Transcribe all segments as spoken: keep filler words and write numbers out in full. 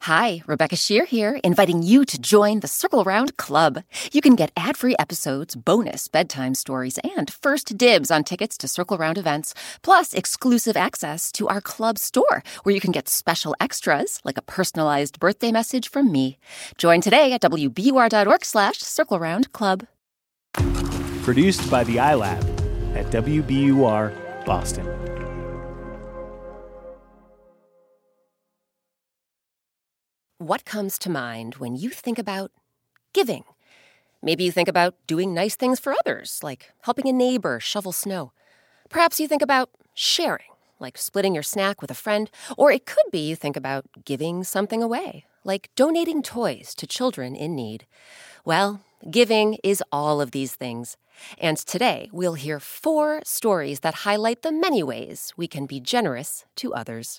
Hi, Rebecca Shear here, inviting you to join the Circle Round Club. You can get ad-free episodes, bonus bedtime stories, and first dibs on tickets to Circle Round events, plus exclusive access to our club store, where you can get special extras, like a personalized birthday message from me. Join today at W B U R dot org slash Circle Round Club. Produced by the iLab at W B U R Boston. What comes to mind when you think about giving? Maybe you think about doing nice things for others, like helping a neighbor shovel snow. Perhaps you think about sharing, like splitting your snack with a friend. Or it could be you think about giving something away, like donating toys to children in need. Well, giving is all of these things. And today we'll hear four stories that highlight the many ways we can be generous to others.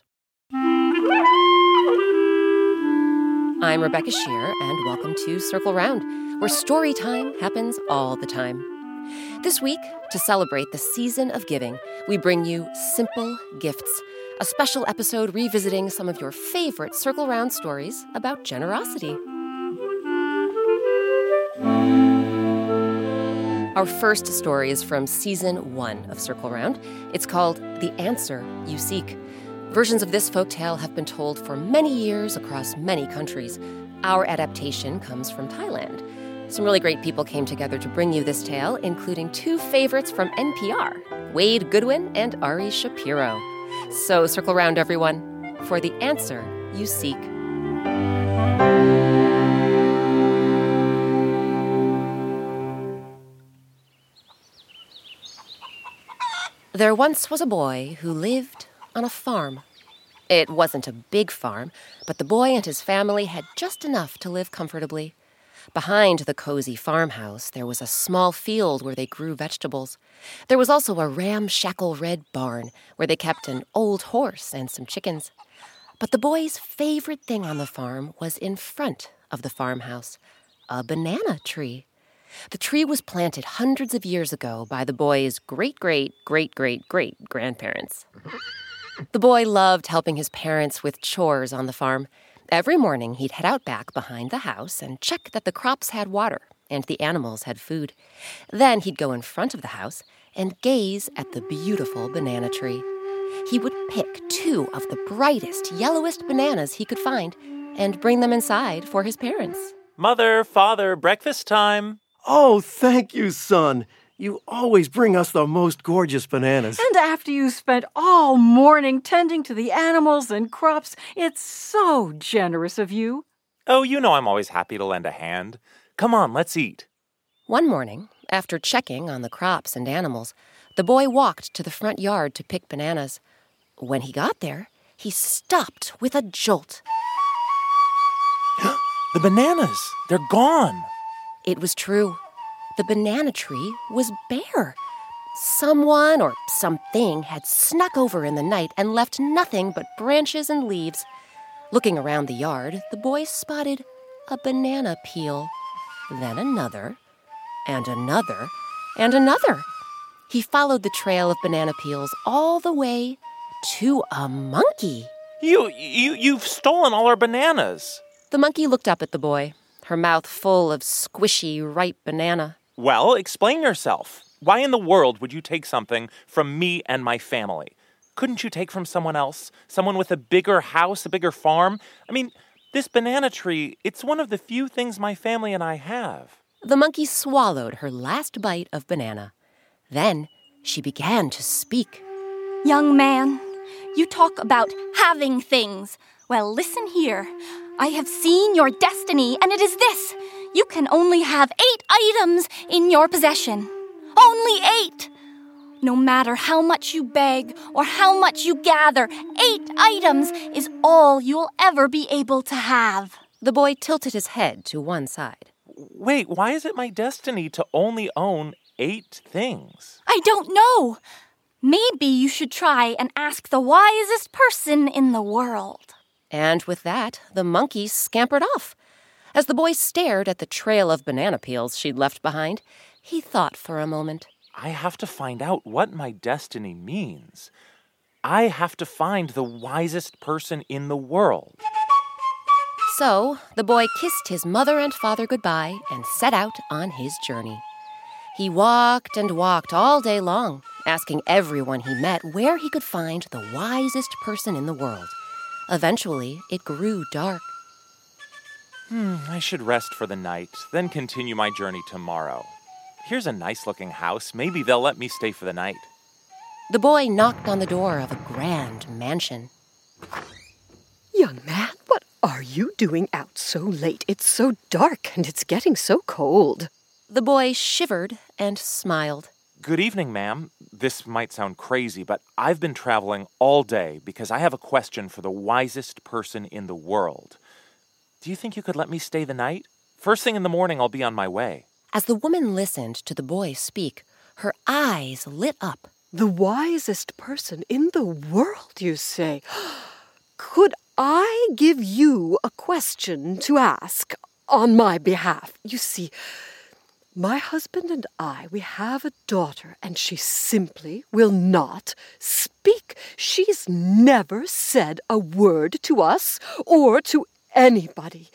I'm Rebecca Shear, and welcome to Circle Round, where story time happens all the time. This week, to celebrate the season of giving, we bring you Simple Gifts, a special episode revisiting some of your favorite Circle Round stories about generosity. Our first story is from season one of Circle Round. It's called The Answer You Seek. Versions of this folktale have been told for many years across many countries. Our adaptation comes from Thailand. Some really great people came together to bring you this tale, including two favorites from N P R, Wade Goodwin and Ari Shapiro. So circle round, everyone, for the answer you seek. There once was a boy who lived on a farm. It wasn't a big farm, but the boy and his family had just enough to live comfortably. Behind the cozy farmhouse, there was a small field where they grew vegetables. There was also a ramshackle red barn where they kept an old horse and some chickens. But the boy's favorite thing on the farm was in front of the farmhouse, a banana tree. The tree was planted hundreds of years ago by the boy's great-great-great-great-great-grandparents. The boy loved helping his parents with chores on the farm. Every morning, he'd head out back behind the house and check that the crops had water and the animals had food. Then he'd go in front of the house and gaze at the beautiful banana tree. He would pick two of the brightest, yellowest bananas he could find and bring them inside for his parents. Mother, father, breakfast time. Oh, thank you, son. You always bring us the most gorgeous bananas. And after you spent all morning tending to the animals and crops, it's so generous of you. Oh, you know I'm always happy to lend a hand. Come on, let's eat. One morning, after checking on the crops and animals, the boy walked to the front yard to pick bananas. When he got there, he stopped with a jolt. The bananas, they're gone. It was true. The banana tree was bare. Someone or something had snuck over in the night and left nothing but branches and leaves. Looking around the yard, the boy spotted a banana peel, then another, and another, and another. He followed the trail of banana peels all the way to a monkey. You, you, you've stolen all our bananas. The monkey looked up at the boy, her mouth full of squishy, ripe banana. Well, explain yourself. Why in the world would you take something from me and my family? Couldn't you take from someone else? Someone with a bigger house, a bigger farm? I mean, this banana tree, it's one of the few things my family and I have. The monkey swallowed her last bite of banana. Then she began to speak. Young man, you talk about having things. Well, listen here. I have seen your destiny, and it is this. You can only have eight items in your possession. Only eight! No matter how much you beg or how much you gather, eight items is all you'll ever be able to have. The boy tilted his head to one side. Wait, why is it my destiny to only own eight things? I don't know. Maybe you should try and ask the wisest person in the world. And with that, the monkey scampered off. As the boy stared at the trail of banana peels she'd left behind, he thought for a moment. I have to find out what my destiny means. I have to find the wisest person in the world. So the boy kissed his mother and father goodbye and set out on his journey. He walked and walked all day long, asking everyone he met where he could find the wisest person in the world. Eventually, it grew dark. Hmm, I should rest for the night, then continue my journey tomorrow. Here's a nice-looking house. Maybe they'll let me stay for the night. The boy knocked on the door of a grand mansion. Young man, what are you doing out so late? It's so dark and it's getting so cold. The boy shivered and smiled. Good evening, ma'am. This might sound crazy, but I've been traveling all day because I have a question for the wisest person in the world. Do you think you could let me stay the night? First thing in the morning, I'll be on my way. As the woman listened to the boy speak, her eyes lit up. The wisest person in the world, you say? Could I give you a question to ask on my behalf? You see, my husband and I, we have a daughter, and she simply will not speak. She's never said a word to us or to anybody.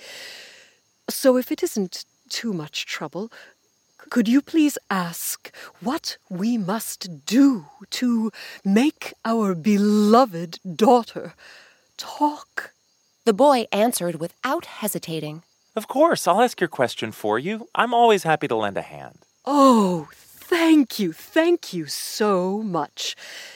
So if it isn't too much trouble, could you please ask what we must do to make our beloved daughter talk? The boy answered without hesitating. Of course, I'll ask your question for you. I'm always happy to lend a hand. Oh, thank you, thank you so much.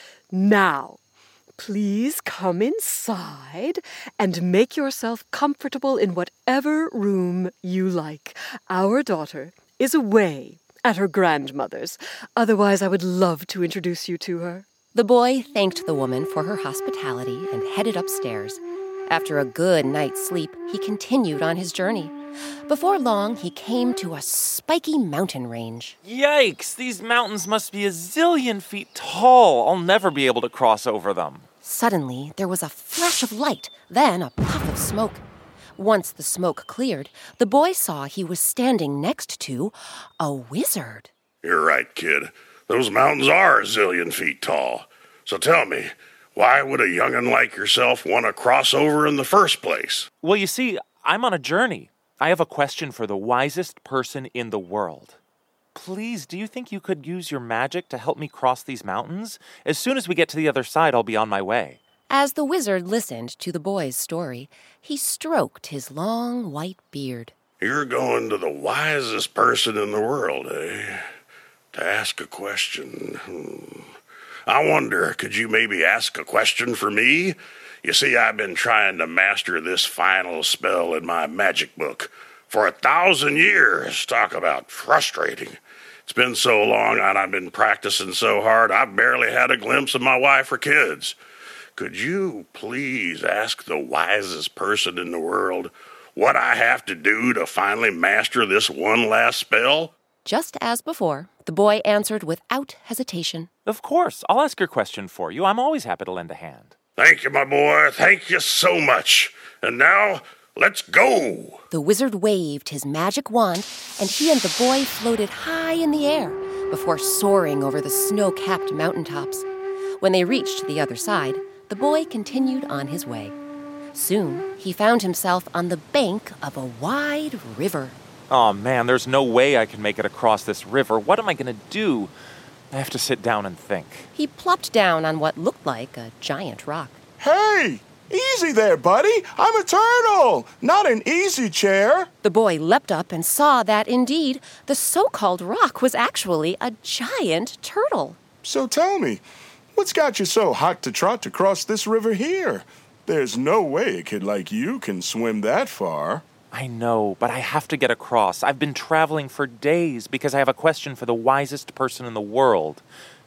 Now, please come inside and make yourself comfortable in whatever room you like. Our daughter is away at her grandmother's. Otherwise, I would love to introduce you to her. The boy thanked the woman for her hospitality and headed upstairs. After a good night's sleep, he continued on his journey. Before long, he came to a spiky mountain range. Yikes! These mountains must be a zillion feet tall. I'll never be able to cross over them. Suddenly, there was a flash of light, then a puff of smoke. Once the smoke cleared, the boy saw he was standing next to a wizard. You're right, kid. Those mountains are a zillion feet tall. So tell me, why would a young'un like yourself want to cross over in the first place? Well, you see, I'm on a journey. I have a question for the wisest person in the world. Please, do you think you could use your magic to help me cross these mountains? As soon as we get to the other side, I'll be on my way. As the wizard listened to the boy's story, he stroked his long white beard. You're going to the wisest person in the world, eh? To ask a question. Hmm. I wonder, could you maybe ask a question for me? You see, I've been trying to master this final spell in my magic book for a thousand years. Talk about frustrating. It's been so long and I've been practicing so hard, I've barely had a glimpse of my wife or kids. Could you please ask the wisest person in the world what I have to do to finally master this one last spell? Just as before, the boy answered without hesitation. Of course, I'll ask your question for you. I'm always happy to lend a hand. Thank you, my boy. Thank you so much. And now, let's go. The wizard waved his magic wand, and he and the boy floated high in the air before soaring over the snow-capped mountaintops. When they reached the other side, the boy continued on his way. Soon, he found himself on the bank of a wide river. Oh man, there's no way I can make it across this river. What am I going to do? I have to sit down and think. He plopped down on what looked like a giant rock. Hey! Easy there, buddy! I'm a turtle, not an easy chair! The boy leapt up and saw that, indeed, the so-called rock was actually a giant turtle. So tell me, what's got you so hot to trot to cross this river here? There's no way a kid like you can swim that far. I know, but I have to get across. I've been traveling for days because I have a question for the wisest person in the world.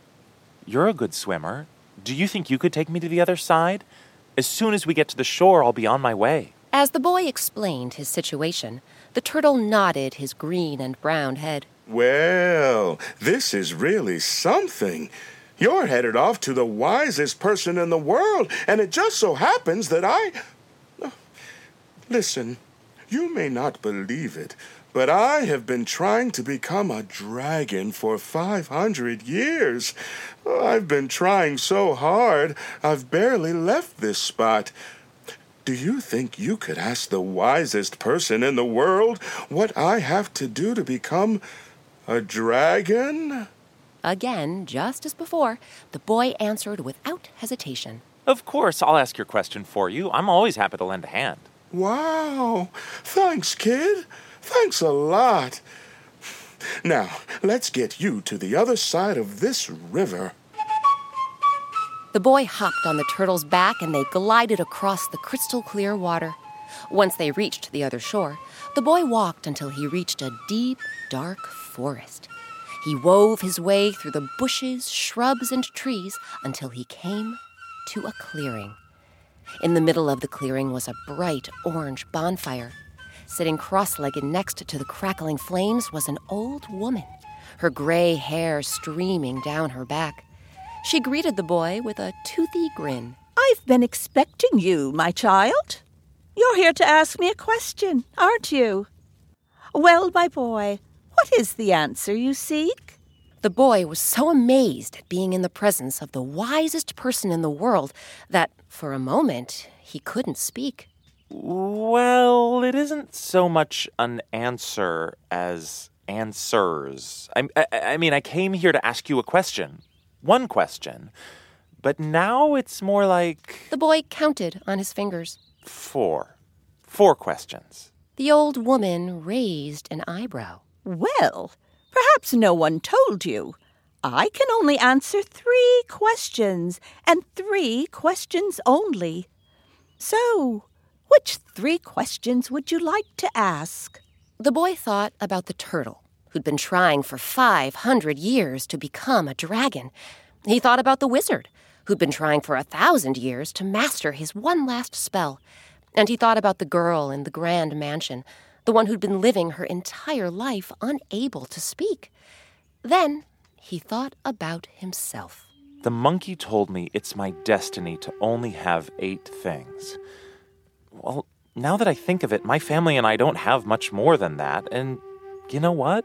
You're a good swimmer. Do you think you could take me to the other side? As soon as we get to the shore, I'll be on my way. As the boy explained his situation, the turtle nodded his green and brown head. Well, this is really something. You're headed off to the wisest person in the world, and it just so happens that I... Listen. You may not believe it, but I have been trying to become a dragon for five hundred years. I've been trying so hard, I've barely left this spot. Do you think you could ask the wisest person in the world what I have to do to become a dragon? Again, just as before, the boy answered without hesitation. Of course, I'll ask your question for you. I'm always happy to lend a hand. Wow. Thanks, kid. Thanks a lot. Now, let's get you to the other side of this river. The boy hopped on the turtle's back and they glided across the crystal clear water. Once they reached the other shore, the boy walked until he reached a deep, dark forest. He wove his way through the bushes, shrubs, and trees until he came to a clearing. In the middle of the clearing was a bright orange bonfire. Sitting cross-legged next to the crackling flames was an old woman, her gray hair streaming down her back. She greeted the boy with a toothy grin. I've been expecting you, my child. You're here to ask me a question, aren't you? Well, my boy, what is the answer you seek? The boy was so amazed at being in the presence of the wisest person in the world that, for a moment, he couldn't speak. Well, it isn't so much an answer as answers. I, I, I mean, I came here to ask you a question. One question. But now it's more like... The boy counted on his fingers. Four. Four questions. The old woman raised an eyebrow. Well, perhaps no one told you. I can only answer three questions, and three questions only. So, which three questions would you like to ask? The boy thought about the turtle, who'd been trying for five hundred years to become a dragon. He thought about the wizard, who'd been trying for a thousand years to master his one last spell. And he thought about the girl in the grand mansion, the one who'd been living her entire life unable to speak. Then he thought about himself. The monkey told me it's my destiny to only have eight things. Well, now that I think of it, my family and I don't have much more than that. And you know what?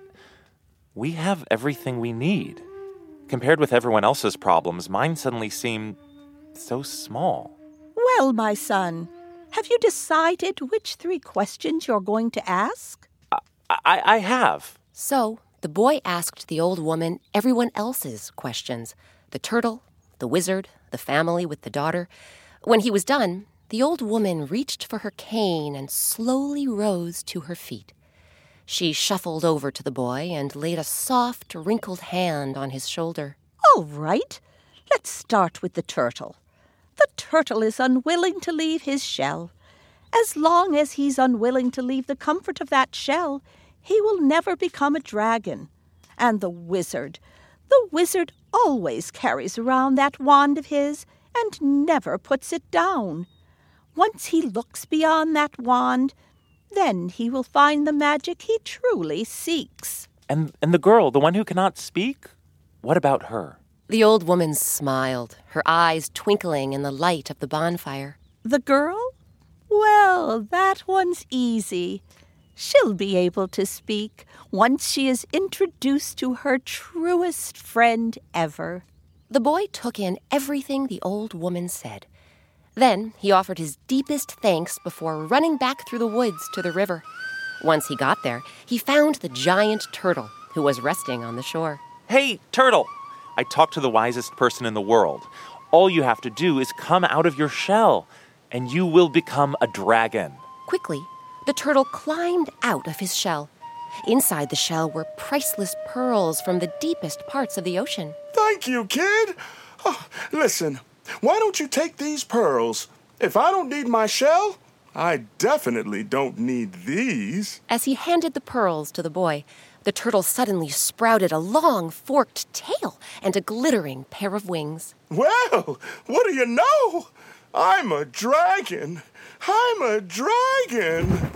We have everything we need. Compared with everyone else's problems, mine suddenly seem so small. Well, my son, have you decided which three questions you're going to ask? I, I, I have. So the boy asked the old woman everyone else's questions. The turtle, the wizard, the family with the daughter. When he was done, the old woman reached for her cane and slowly rose to her feet. She shuffled over to the boy and laid a soft, wrinkled hand on his shoulder. All right. Let's start with the turtle. The turtle is unwilling to leave his shell. As long as he's unwilling to leave the comfort of that shell, he will never become a dragon. And the wizard, the wizard always carries around that wand of his and never puts it down. Once he looks beyond that wand, then he will find the magic he truly seeks. And and the girl, the one who cannot speak? What about her? The old woman smiled, her eyes twinkling in the light of the bonfire. The girl? Well, that one's easy. She'll be able to speak once she is introduced to her truest friend ever. The boy took in everything the old woman said. Then he offered his deepest thanks before running back through the woods to the river. Once he got there, he found the giant turtle, who was resting on the shore. Hey, turtle! I talked to the wisest person in the world. All you have to do is come out of your shell, and you will become a dragon. Quickly, the turtle climbed out of his shell. Inside the shell were priceless pearls from the deepest parts of the ocean. Thank you, kid. Oh, listen, why don't you take these pearls? If I don't need my shell, I definitely don't need these. As he handed the pearls to the boy, the turtle suddenly sprouted a long, forked tail and a glittering pair of wings. Well, what do you know? I'm a dragon. I'm a dragon.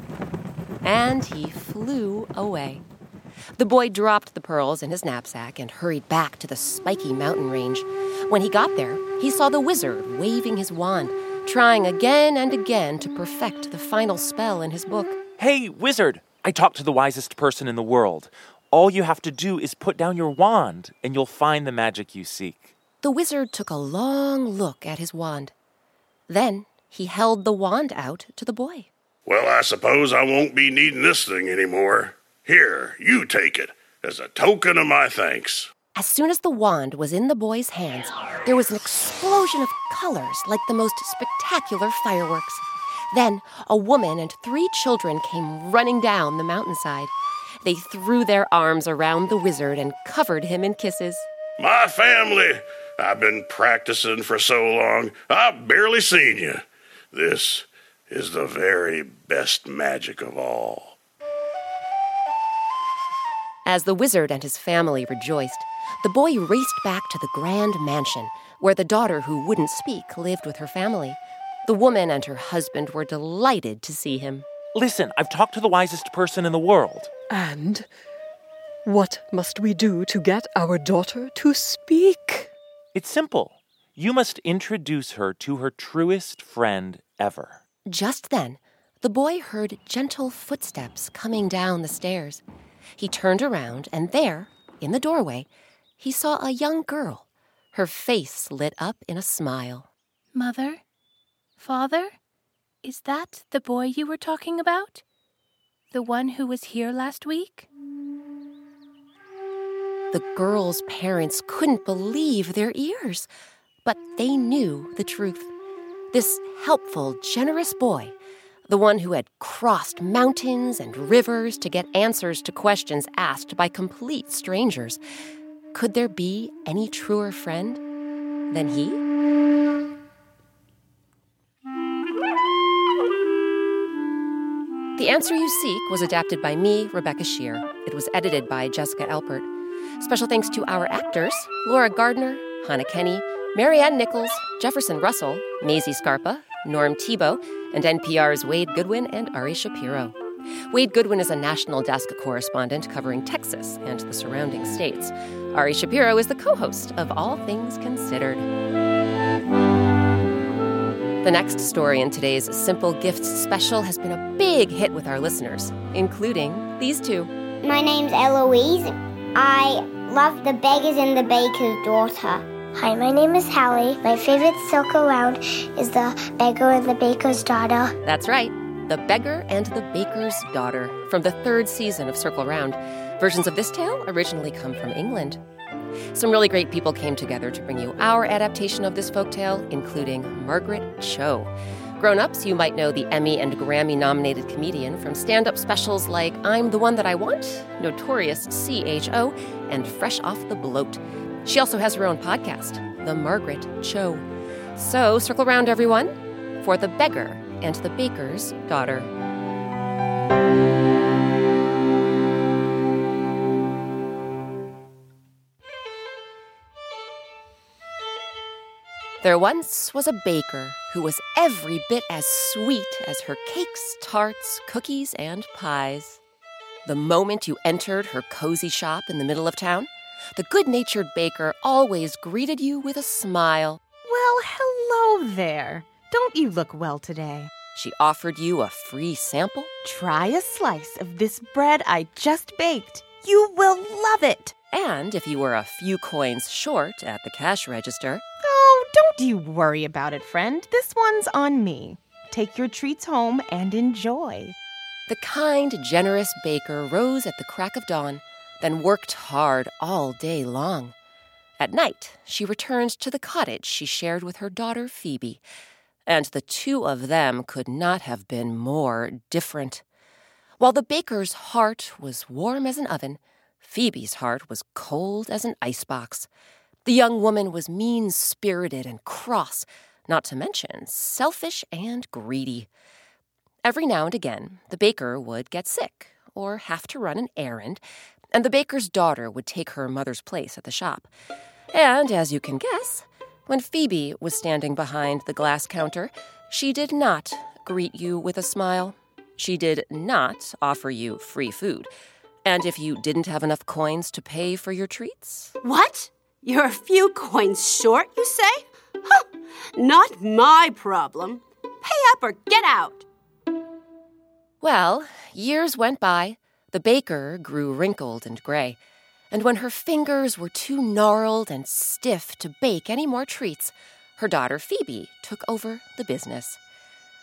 And he flew away. The boy dropped the pearls in his knapsack and hurried back to the spiky mountain range. When he got there, he saw the wizard waving his wand, trying again and again to perfect the final spell in his book. Hey, wizard! I talked to the wisest person in the world. All you have to do is put down your wand, and you'll find the magic you seek. The wizard took a long look at his wand. Then He held the wand out to the boy. Well, I suppose I won't be needing this thing anymore. Here, you take it, as a token of my thanks. As soon as the wand was in the boy's hands, there was an explosion of colors like the most spectacular fireworks. Then a woman and three children came running down the mountainside. They threw their arms around the wizard and covered him in kisses. My family! I've been practicing for so long, I've barely seen you. This is the very best magic of all. As the wizard and his family rejoiced, the boy raced back to the grand mansion, where the daughter who wouldn't speak lived with her family. The woman and her husband were delighted to see him. Listen, I've talked to the wisest person in the world. And what must we do to get our daughter to speak? It's simple. You must introduce her to her truest friend ever. Just then, the boy heard gentle footsteps coming down the stairs. He turned around, and there, in the doorway, he saw a young girl. Her face lit up in a smile. Mother? Father? Is that the boy you were talking about? The one who was here last week? The girl's parents couldn't believe their ears, but they knew the truth. This helpful, generous boy, the one who had crossed mountains and rivers to get answers to questions asked by complete strangers. Could there be any truer friend than he? The Answer You Seek was adapted by me, Rebecca Shear. It was edited by Jessica Alpert. Special thanks to our actors, Laura Gardner, Hannah Kenny, Marianne Nichols, Jefferson Russell, Maisie Scarpa, Norm Tebow, and N P R's Wade Goodwin and Ari Shapiro. Wade Goodwin is a national desk correspondent covering Texas and the surrounding states. Ari Shapiro is the co-host of All Things Considered. The next story in today's Simple Gifts special has been a big hit with our listeners, including these two. My name's Eloise. I love The Beggars and the Baker's Daughter. Hi, my name is Hallie. My favorite Circle Round is The Beggar and the Baker's Daughter. That's right, The Beggar and the Baker's Daughter, from the third season of Circle Round. Versions of this tale originally come from England. Some really great people came together to bring you our adaptation of this folktale, including Margaret Cho. Grown-ups, you might know the Emmy and Grammy-nominated comedian from stand-up specials like I'm the One That I Want, Notorious C H O, and Fresh Off the Bloat. She also has her own podcast, The Margaret Cho. So, circle round, everyone, for The Beggar and the Baker's Daughter. There once was a baker who was every bit as sweet as her cakes, tarts, cookies, and pies. The moment you entered her cozy shop in the middle of town, the good-natured baker always greeted you with a smile. Well, hello there. Don't you look well today? She offered you a free sample. Try a slice of this bread I just baked. You will love it. And if you were a few coins short at the cash register... Oh, don't you worry about it, friend. This one's on me. Take your treats home and enjoy. The kind, generous baker rose at the crack of dawn, then worked hard all day long. At night, she returned to the cottage she shared with her daughter Phoebe, and the two of them could not have been more different. While the baker's heart was warm as an oven, Phoebe's heart was cold as an icebox. The young woman was mean-spirited and cross, not to mention selfish and greedy. Every now and again, the baker would get sick or have to run an errand, and the baker's daughter would take her mother's place at the shop. And, as you can guess, when Phoebe was standing behind the glass counter, she did not greet you with a smile. She did not offer you free food. And if you didn't have enough coins to pay for your treats... What? You're a few coins short, you say? Huh, not my problem. Pay up or get out. Well, years went by. The baker grew wrinkled and gray. And when her fingers were too gnarled and stiff to bake any more treats, her daughter Phoebe took over the business.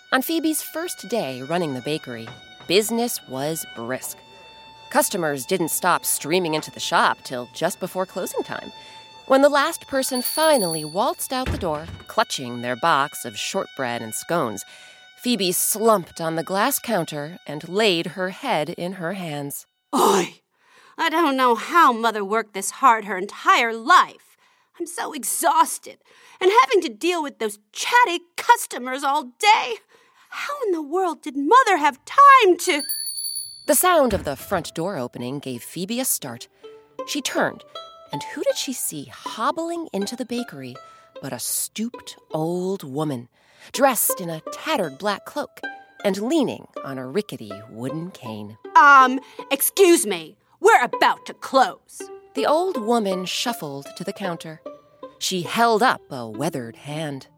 On Phoebe's first day running the bakery, business was brisk. Customers didn't stop streaming into the shop till just before closing time. When the last person finally waltzed out the door, clutching their box of shortbread and scones, Phoebe slumped on the glass counter and laid her head in her hands. Oi! I don't know how Mother worked this hard her entire life. I'm so exhausted, and having to deal with those chatty customers all day. How in the world did Mother have time to... The sound of the front door opening gave Phoebe a start. She turned, and who did she see hobbling into the bakery but a stooped old woman, dressed in a tattered black cloak and leaning on a rickety wooden cane. Um, excuse me, we're about to close. The old woman shuffled to the counter. She held up a weathered hand.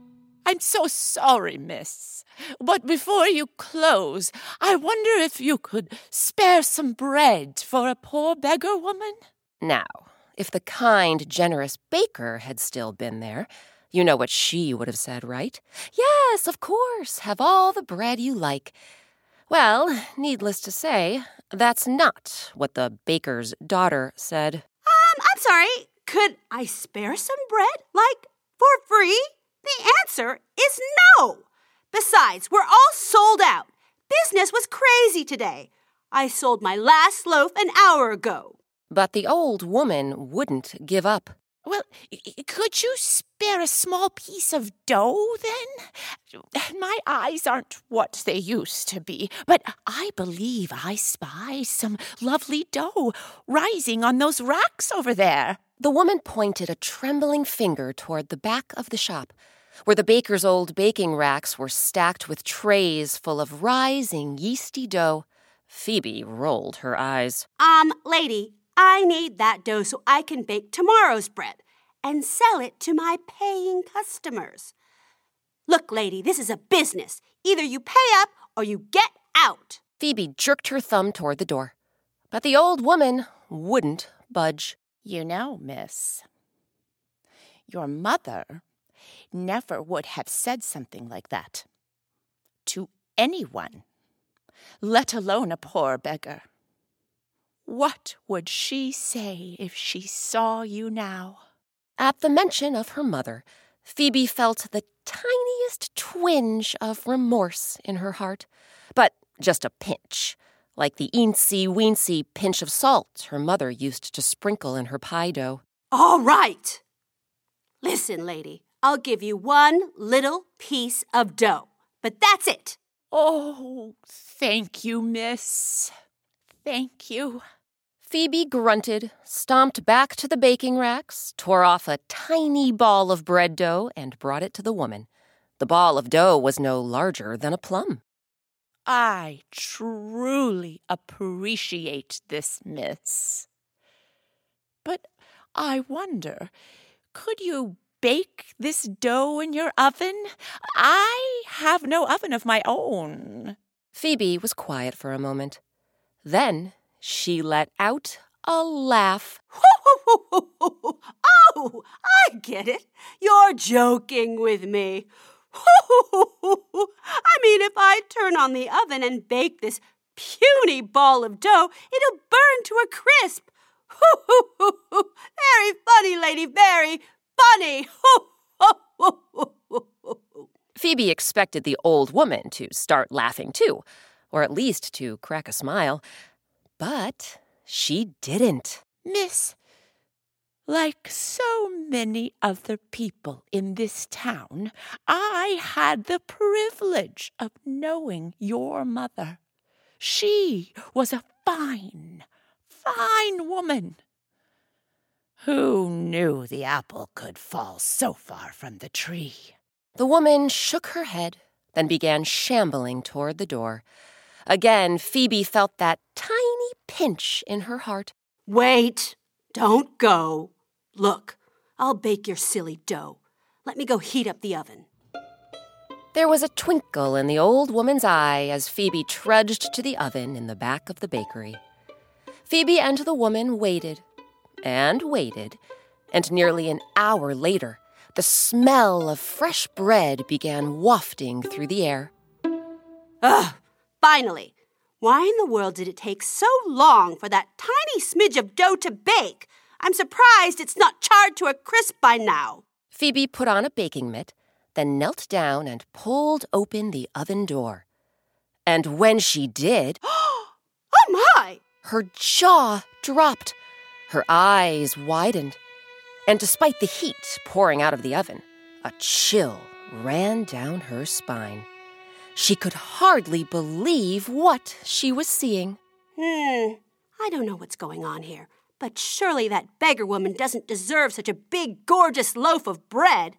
I'm so sorry, miss. But before you close, I wonder if you could spare some bread for a poor beggar woman? Now, if the kind, generous baker had still been there, you know what she would have said, right? Yes, of course, have all the bread you like. Well, needless to say, that's not what the baker's daughter said. Um, I'm sorry, could I spare some bread, like, for free? The answer is no. Besides, we're all sold out. Business was crazy today. I sold my last loaf an hour ago. But the old woman wouldn't give up. Well, could you spare a small piece of dough, then? My eyes aren't what they used to be, but I believe I spy some lovely dough rising on those racks over there. The woman pointed a trembling finger toward the back of the shop, where the baker's old baking racks were stacked with trays full of rising yeasty dough. Phoebe rolled her eyes. Um, lady, I need that dough so I can bake tomorrow's bread and sell it to my paying customers. Look, lady, this is a business. Either you pay up or you get out. Phoebe jerked her thumb toward the door, but the old woman wouldn't budge. You know, miss, your mother never would have said something like that to anyone, let alone a poor beggar. What would she say if she saw you now? At the mention of her mother, Phoebe felt the tiniest twinge of remorse in her heart, but just a pinch, like the eensy-weensy pinch of salt her mother used to sprinkle in her pie dough. All right. Listen, lady, I'll give you one little piece of dough, but that's it. Oh, thank you, miss. Thank you. Phoebe grunted, stomped back to the baking racks, tore off a tiny ball of bread dough, and brought it to the woman. The ball of dough was no larger than a plum. I truly appreciate this, miss. But I wonder, could you bake this dough in your oven? I have no oven of my own. Phoebe was quiet for a moment. Then she let out a laugh. Oh, I get it. You're joking with me. I mean, if I turn on the oven and bake this puny ball of dough, it'll burn to a crisp. Very funny, lady, very funny. Phoebe expected the old woman to start laughing too, or at least to crack a smile. But she didn't. Miss, like so many other people in this town, I had the privilege of knowing your mother. She was a fine, fine woman. Who knew the apple could fall so far from the tree? The woman shook her head, then began shambling toward the door. Again, Phoebe felt that tiny pinch in her heart. Wait, don't go. Look, I'll bake your silly dough. Let me go heat up the oven. There was a twinkle in the old woman's eye as Phoebe trudged to the oven in the back of the bakery. Phoebe and the woman waited and waited, and nearly an hour later, the smell of fresh bread began wafting through the air. Ugh, finally. Why in the world did it take so long for that tiny smidge of dough to bake? I'm surprised it's not charred to a crisp by now. Phoebe put on a baking mitt, then knelt down and pulled open the oven door. And when she did, oh my! Her jaw dropped, her eyes widened, and despite the heat pouring out of the oven, a chill ran down her spine. She could hardly believe what she was seeing. Hmm, I don't know what's going on here, but surely that beggar woman doesn't deserve such a big, gorgeous loaf of bread.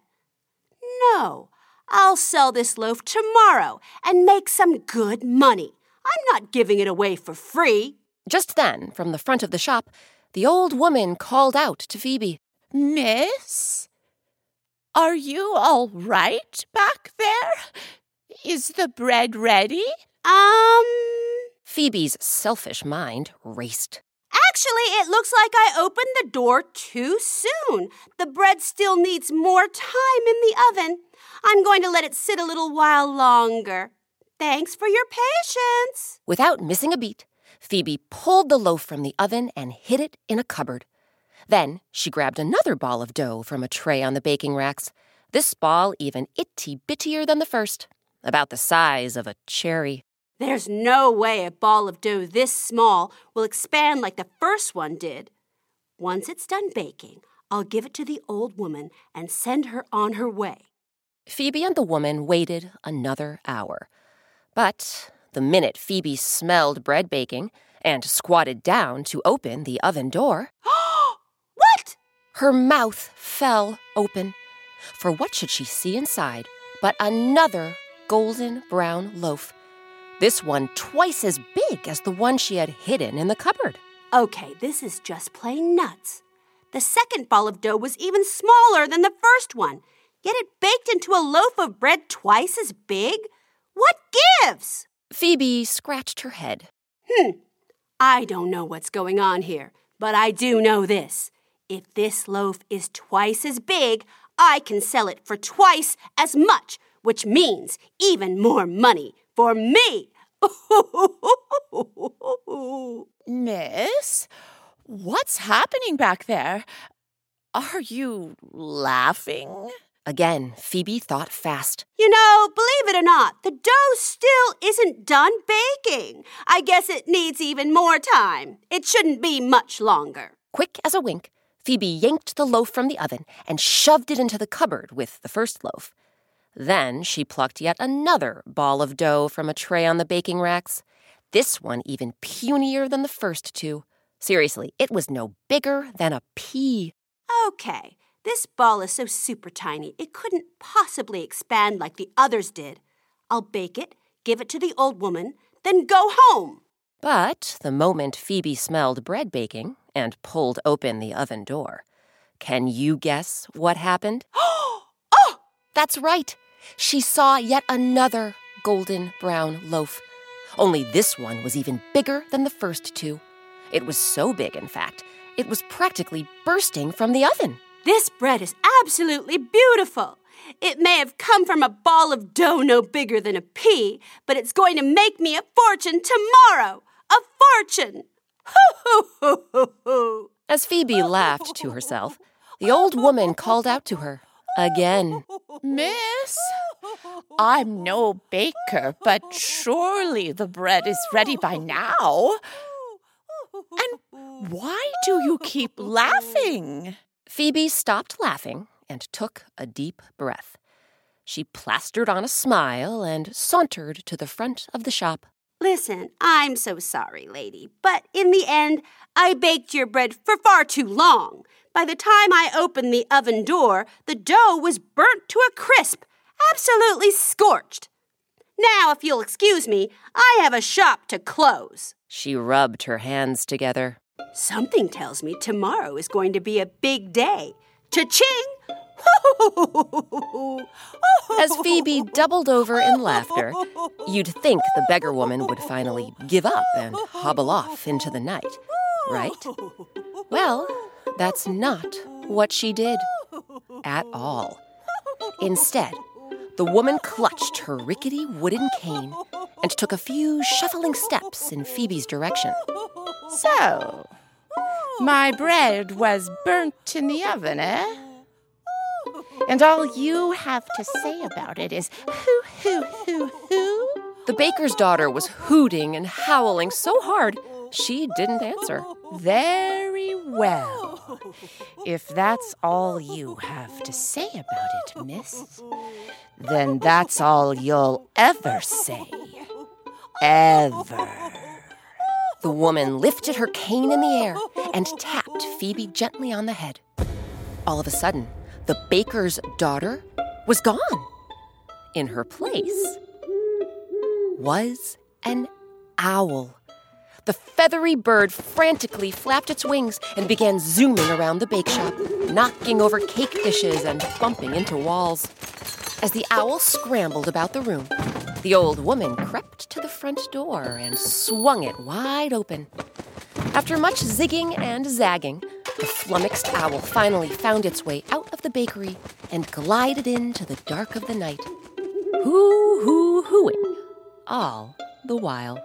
No, I'll sell this loaf tomorrow and make some good money. I'm not giving it away for free. Just then, from the front of the shop, the old woman called out to Phoebe. Miss, are you all right back there? Is the bread ready? Um... Phoebe's selfish mind raced. Actually, it looks like I opened the door too soon. The bread still needs more time in the oven. I'm going to let it sit a little while longer. Thanks for your patience. Without missing a beat, Phoebe pulled the loaf from the oven and hid it in a cupboard. Then she grabbed another ball of dough from a tray on the baking racks, this ball even itty-bittier than the first, about the size of a cherry. There's no way a ball of dough this small will expand like the first one did. Once it's done baking, I'll give it to the old woman and send her on her way. Phoebe and the woman waited another hour. But the minute Phoebe smelled bread baking and squatted down to open the oven door... What? Her mouth fell open. For what should she see inside but another golden brown loaf? This one twice as big as the one she had hidden in the cupboard. Okay, this is just plain nuts. The second ball of dough was even smaller than the first one, yet it baked into a loaf of bread twice as big? What gives? Phoebe scratched her head. Hmm, I don't know what's going on here, but I do know this. If this loaf is twice as big, I can sell it for twice as much, which means even more money for me. Miss, what's happening back there? Are you laughing? Again, Phoebe thought fast. You know, believe it or not, the dough still isn't done baking. I guess it needs even more time. It shouldn't be much longer. Quick as a wink, Phoebe yanked the loaf from the oven and shoved it into the cupboard with the first loaf. Then she plucked yet another ball of dough from a tray on the baking racks, this one even punier than the first two. Seriously, it was no bigger than a pea. Okay, this ball is so super tiny, it couldn't possibly expand like the others did. I'll bake it, give it to the old woman, then go home. But the moment Phoebe smelled bread baking and pulled open the oven door, can you guess what happened? Oh! That's right. She saw yet another golden brown loaf. Only this one was even bigger than the first two. It was so big, in fact, it was practically bursting from the oven. This bread is absolutely beautiful. It may have come from a ball of dough no bigger than a pea, but it's going to make me a fortune tomorrow. A fortune! As Phoebe laughed to herself, the old woman called out to her again. Miss, I'm no baker, but surely the bread is ready by now. And why do you keep laughing? Phoebe stopped laughing and took a deep breath. She plastered on a smile and sauntered to the front of the shop. Listen, I'm so sorry, lady, but in the end, I baked your bread for far too long. By the time I opened the oven door, the dough was burnt to a crisp, absolutely scorched. Now, if you'll excuse me, I have a shop to close. She rubbed her hands together. Something tells me tomorrow is going to be a big day. Cha-ching! As Phoebe doubled over in laughter, you'd think the beggar woman would finally give up and hobble off into the night, right? Well, that's not what she did at all. Instead, the woman clutched her rickety wooden cane, and took a few shuffling steps in Phoebe's direction. So, my bread was burnt in the oven, eh? And all you have to say about it is hoo, hoo, hoo, hoo? The baker's daughter was hooting and howling so hard she didn't answer. Very well. If that's all you have to say about it, miss, then that's all you'll ever say. Ever. The woman lifted her cane in the air and tapped Phoebe gently on the head. All of a sudden, the baker's daughter was gone. In her place was an owl. The feathery bird frantically flapped its wings and began zooming around the bake shop, knocking over cake dishes and bumping into walls. As the owl scrambled about the room, the old woman crept to the front door and swung it wide open. After much zigging and zagging, the flummoxed owl finally found its way out of the bakery and glided into the dark of the night, hoo-hoo-hooing all the while.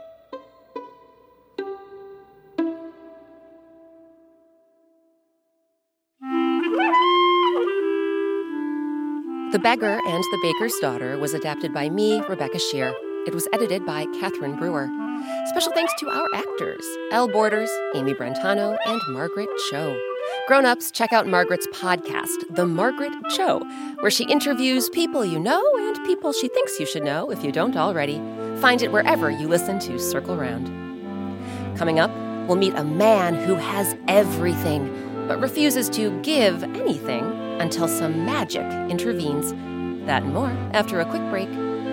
The Beggar and the Baker's Daughter was adapted by me, Rebecca Shear. It was edited by Catherine Brewer. Special thanks to our actors, Elle Borders, Amy Brentano, and Margaret Cho. Grown-ups, check out Margaret's podcast, The Margaret Cho, where she interviews people you know and people she thinks you should know if you don't already. Find it wherever you listen to Circle Round. Coming up, we'll meet a man who has everything, but refuses to give anything until some magic intervenes. That and more after a quick break.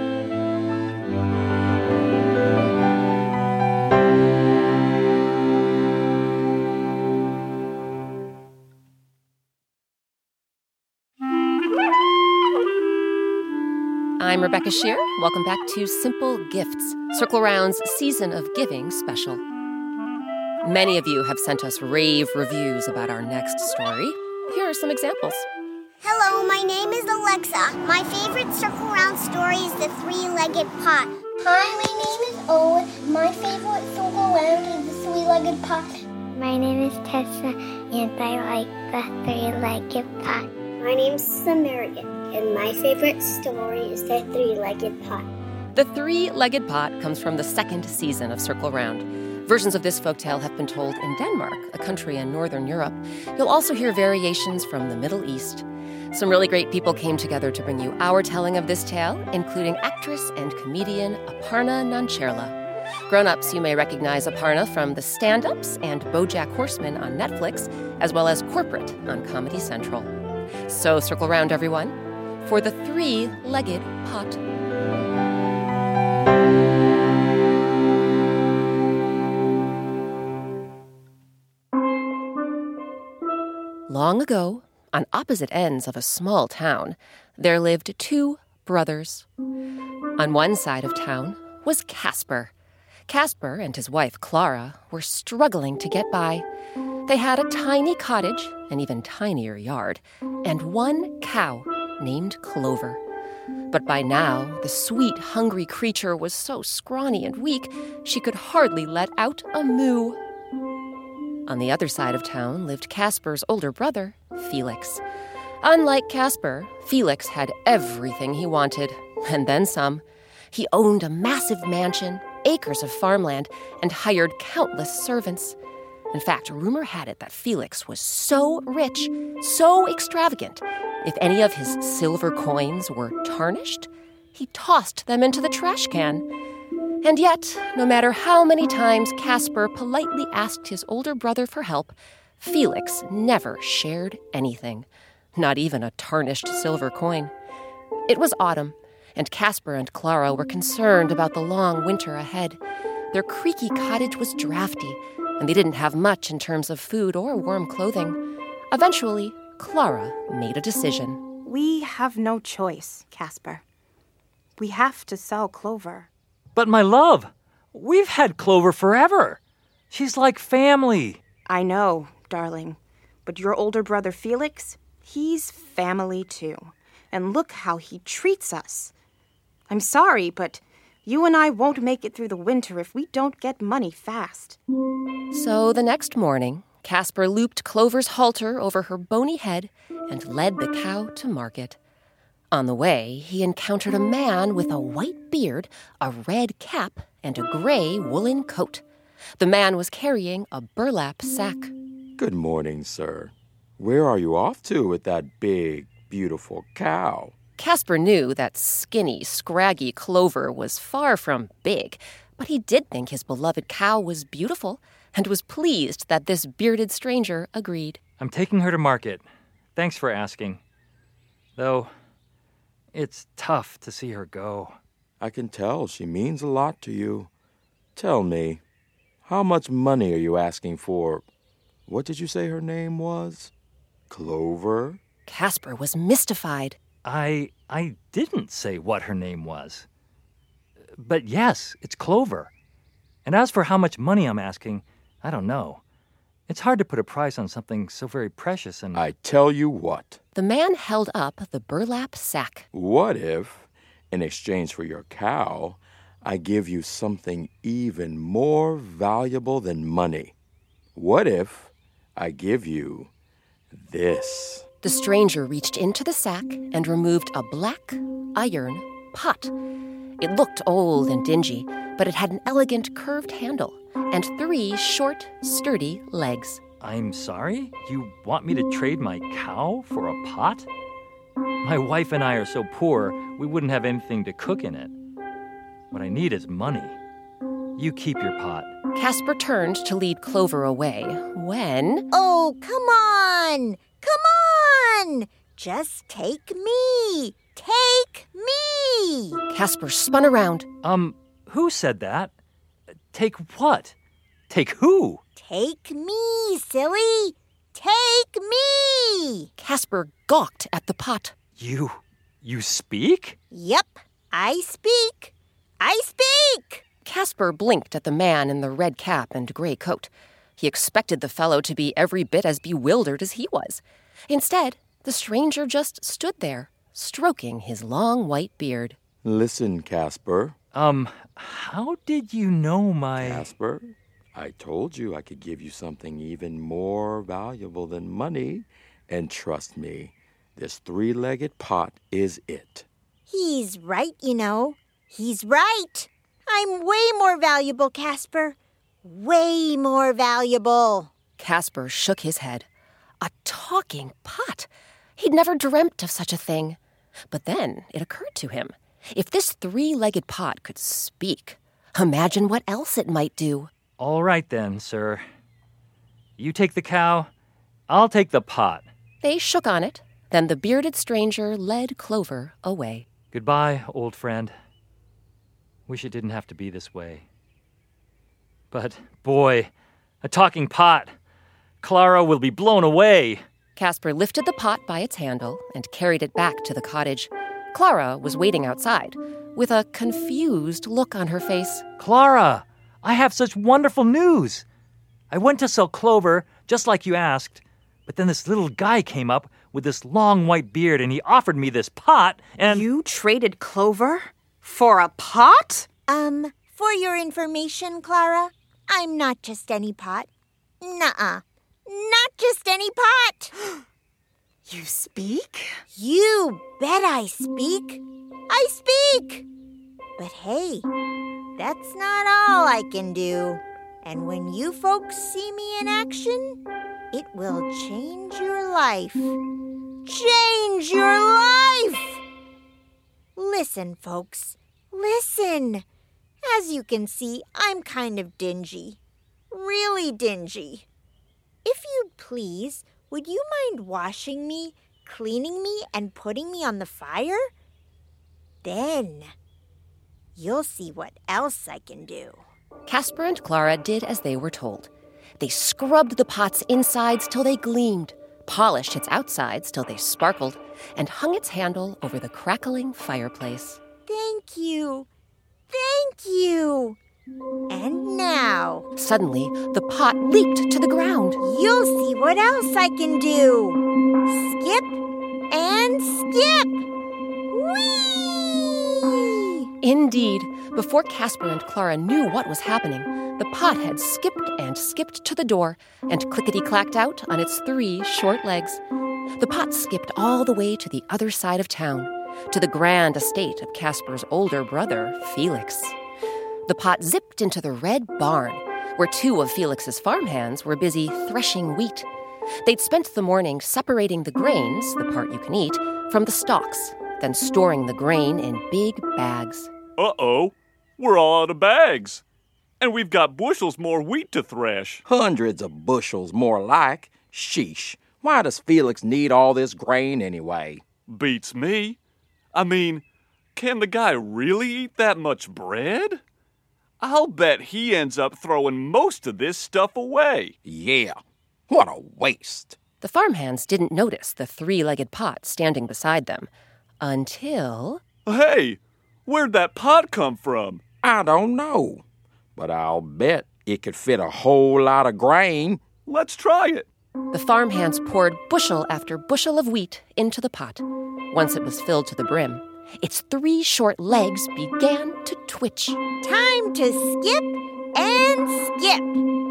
I'm Rebecca Shear. Welcome back to Simple Gifts, Circle Round's Season of Giving special. Many of you have sent us rave reviews about our next story. Here are some examples. Hello, my name is Alexa. My favorite Circle Round story is The Three-Legged Pot. Hi, my name is Owen. My favorite Circle Round is The Three-Legged Pot. My name is Tessa, and I like The Three-Legged Pot. My name's Samaritan, and my favorite story is The Three-Legged Pot. The Three-Legged Pot comes from the second season of Circle Round. Versions of this folktale have been told in Denmark, a country in Northern Europe. You'll also hear variations from the Middle East. Some really great people came together to bring you our telling of this tale, including actress and comedian Aparna Nancherla. Grown-ups, you may recognize Aparna from The Stand-Ups and BoJack Horseman on Netflix, as well as Corporate on Comedy Central. So circle round, everyone, for The Three-Legged Pot. Long ago, on opposite ends of a small town, there lived two brothers. On one side of town was Casper. Casper and his wife Clara were struggling to get by. They had a tiny cottage, an even tinier yard, and one cow named Clover. But by now, the sweet, hungry creature was so scrawny and weak, she could hardly let out a moo. On the other side of town lived Casper's older brother, Felix. Unlike Casper, Felix had everything he wanted, and then some. He owned a massive mansion, acres of farmland, and hired countless servants. In fact, rumor had it that Felix was so rich, so extravagant, if any of his silver coins were tarnished, he tossed them into the trash can. And yet, no matter how many times Casper politely asked his older brother for help, Felix never shared anything, not even a tarnished silver coin. It was autumn, and Casper and Clara were concerned about the long winter ahead. Their creaky cottage was drafty, and they didn't have much in terms of food or warm clothing. Eventually, Clara made a decision. We have no choice, Casper. We have to sell Clover. But my love, we've had Clover forever. She's like family. I know, darling. But your older brother Felix, he's family too. And look how he treats us. I'm sorry, but You and I won't make it through the winter if we don't get money fast. So the next morning, Casper looped Clover's halter over her bony head and led the cow to market. On the way, he encountered a man with a white beard, a red cap, and a gray woolen coat. The man was carrying a burlap sack. Good morning, sir. Where are you off to with that big, beautiful cow? Casper knew that skinny, scraggy Clover was far from big, but he did think his beloved cow was beautiful and was pleased that this bearded stranger agreed. I'm taking her to market. Thanks for asking. Though, it's tough to see her go. I can tell she means a lot to you. Tell me, how much money are you asking for? What did you say her name was? Clover? Casper was mystified. I I didn't say what her name was. But yes, it's Clover. And as for how much money I'm asking, I don't know. It's hard to put a price on something so very precious and... I tell you what. The man held up the burlap sack. What if, in exchange for your cow, I give you something even more valuable than money? What if I give you this? The stranger reached into the sack and removed a black iron pot. It looked old and dingy, but it had an elegant curved handle and three short, sturdy legs. I'm sorry? You want me to trade my cow for a pot? My wife and I are so poor, we wouldn't have anything to cook in it. What I need is money. You keep your pot. Casper turned to lead Clover away when... Oh, come on! Come on! Just take me! Take me! Casper spun around. Um, who said that? Take what? Take who? Take me, silly! Take me! Casper gawked at the pot. You... you speak? Yep, I speak. I speak! Casper blinked at the man in the red cap and gray coat. He expected the fellow to be every bit as bewildered as he was. Instead, the stranger just stood there, stroking his long white beard. Listen, Casper. Um, how did you know my... Casper, I told you I could give you something even more valuable than money. And trust me, this three-legged pot is it. He's right, you know. He's right. I'm way more valuable, Casper. Way more valuable. Casper shook his head. A talking pot. He'd never dreamt of such a thing. But then it occurred to him. If this three-legged pot could speak, imagine what else it might do. All right then, sir. You take the cow, I'll take the pot. They shook on it. Then the bearded stranger led Clover away. Goodbye, old friend. Wish it didn't have to be this way. But, boy, a talking pot. Clara will be blown away. Casper lifted the pot by its handle and carried it back to the cottage. Clara was waiting outside, with a confused look on her face. Clara, I have such wonderful news. I went to sell Clover, just like you asked, but then this little guy came up with this long white beard, and he offered me this pot, and... You traded Clover for a pot? Um, for your information, Clara, I'm not just any pot. Nuh-uh. Not just any pot. You speak? You bet I speak. I speak. But hey, that's not all I can do. And when you folks see me in action, it will change your life. Change your life! Listen, folks. Listen. As you can see, I'm kind of dingy. Really dingy. If you'd please, would you mind washing me, cleaning me, and putting me on the fire? Then you'll see what else I can do. Casper and Clara did as they were told. They scrubbed the pot's insides till they gleamed, polished its outsides till they sparkled, and hung its handle over the crackling fireplace. Thank you. Thank you. And now... Suddenly, the pot leaped to the ground. You'll see what else I can do. Skip and skip. Whee! Indeed, before Casper and Clara knew what was happening, the pot had skipped and skipped to the door and clickety-clacked out on its three short legs. The pot skipped all the way to the other side of town, to the grand estate of Casper's older brother, Felix. The pot zipped into the red barn, where two of Felix's farmhands were busy threshing wheat. They'd spent the morning separating the grains, the part you can eat, from the stalks, then storing the grain in big bags. Uh-oh, we're all out of bags. And we've got bushels more wheat to thresh. Hundreds of bushels more like. Sheesh, why does Felix need all this grain anyway? Beats me. I mean, can the guy really eat that much bread? I'll bet he ends up throwing most of this stuff away. Yeah, what a waste. The farmhands didn't notice the three-legged pot standing beside them until... Hey, where'd that pot come from? I don't know, but I'll bet it could fit a whole lot of grain. Let's try it. The farmhands poured bushel after bushel of wheat into the pot. Once it was filled to the brim, its three short legs began to twitch. Time to skip and skip.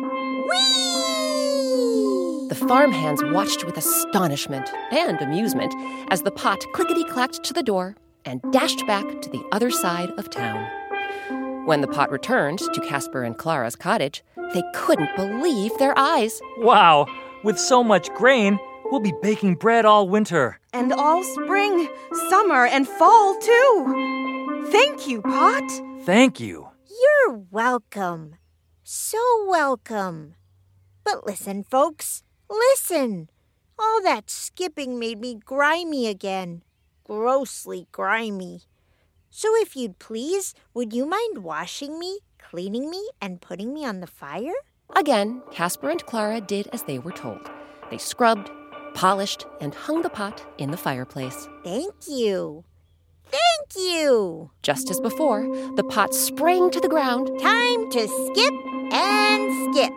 Whee! The farmhands watched with astonishment and amusement as the pot clickety-clacked to the door and dashed back to the other side of town. When the pot returned to Casper and Clara's cottage, they couldn't believe their eyes. Wow, with so much grain, we'll be baking bread all winter. And all spring, summer, and fall, too. Thank you, Pot. Thank you. You're welcome. So welcome. But listen, folks, listen. All that skipping made me grimy again. Grossly grimy. So if you'd please, would you mind washing me, cleaning me, and putting me on the fire? Again, Casper and Clara did as they were told. They scrubbed, polished, and hung the pot in the fireplace. Thank you. Thank you. Just as before, the pot sprang to the ground. Time to skip and skip.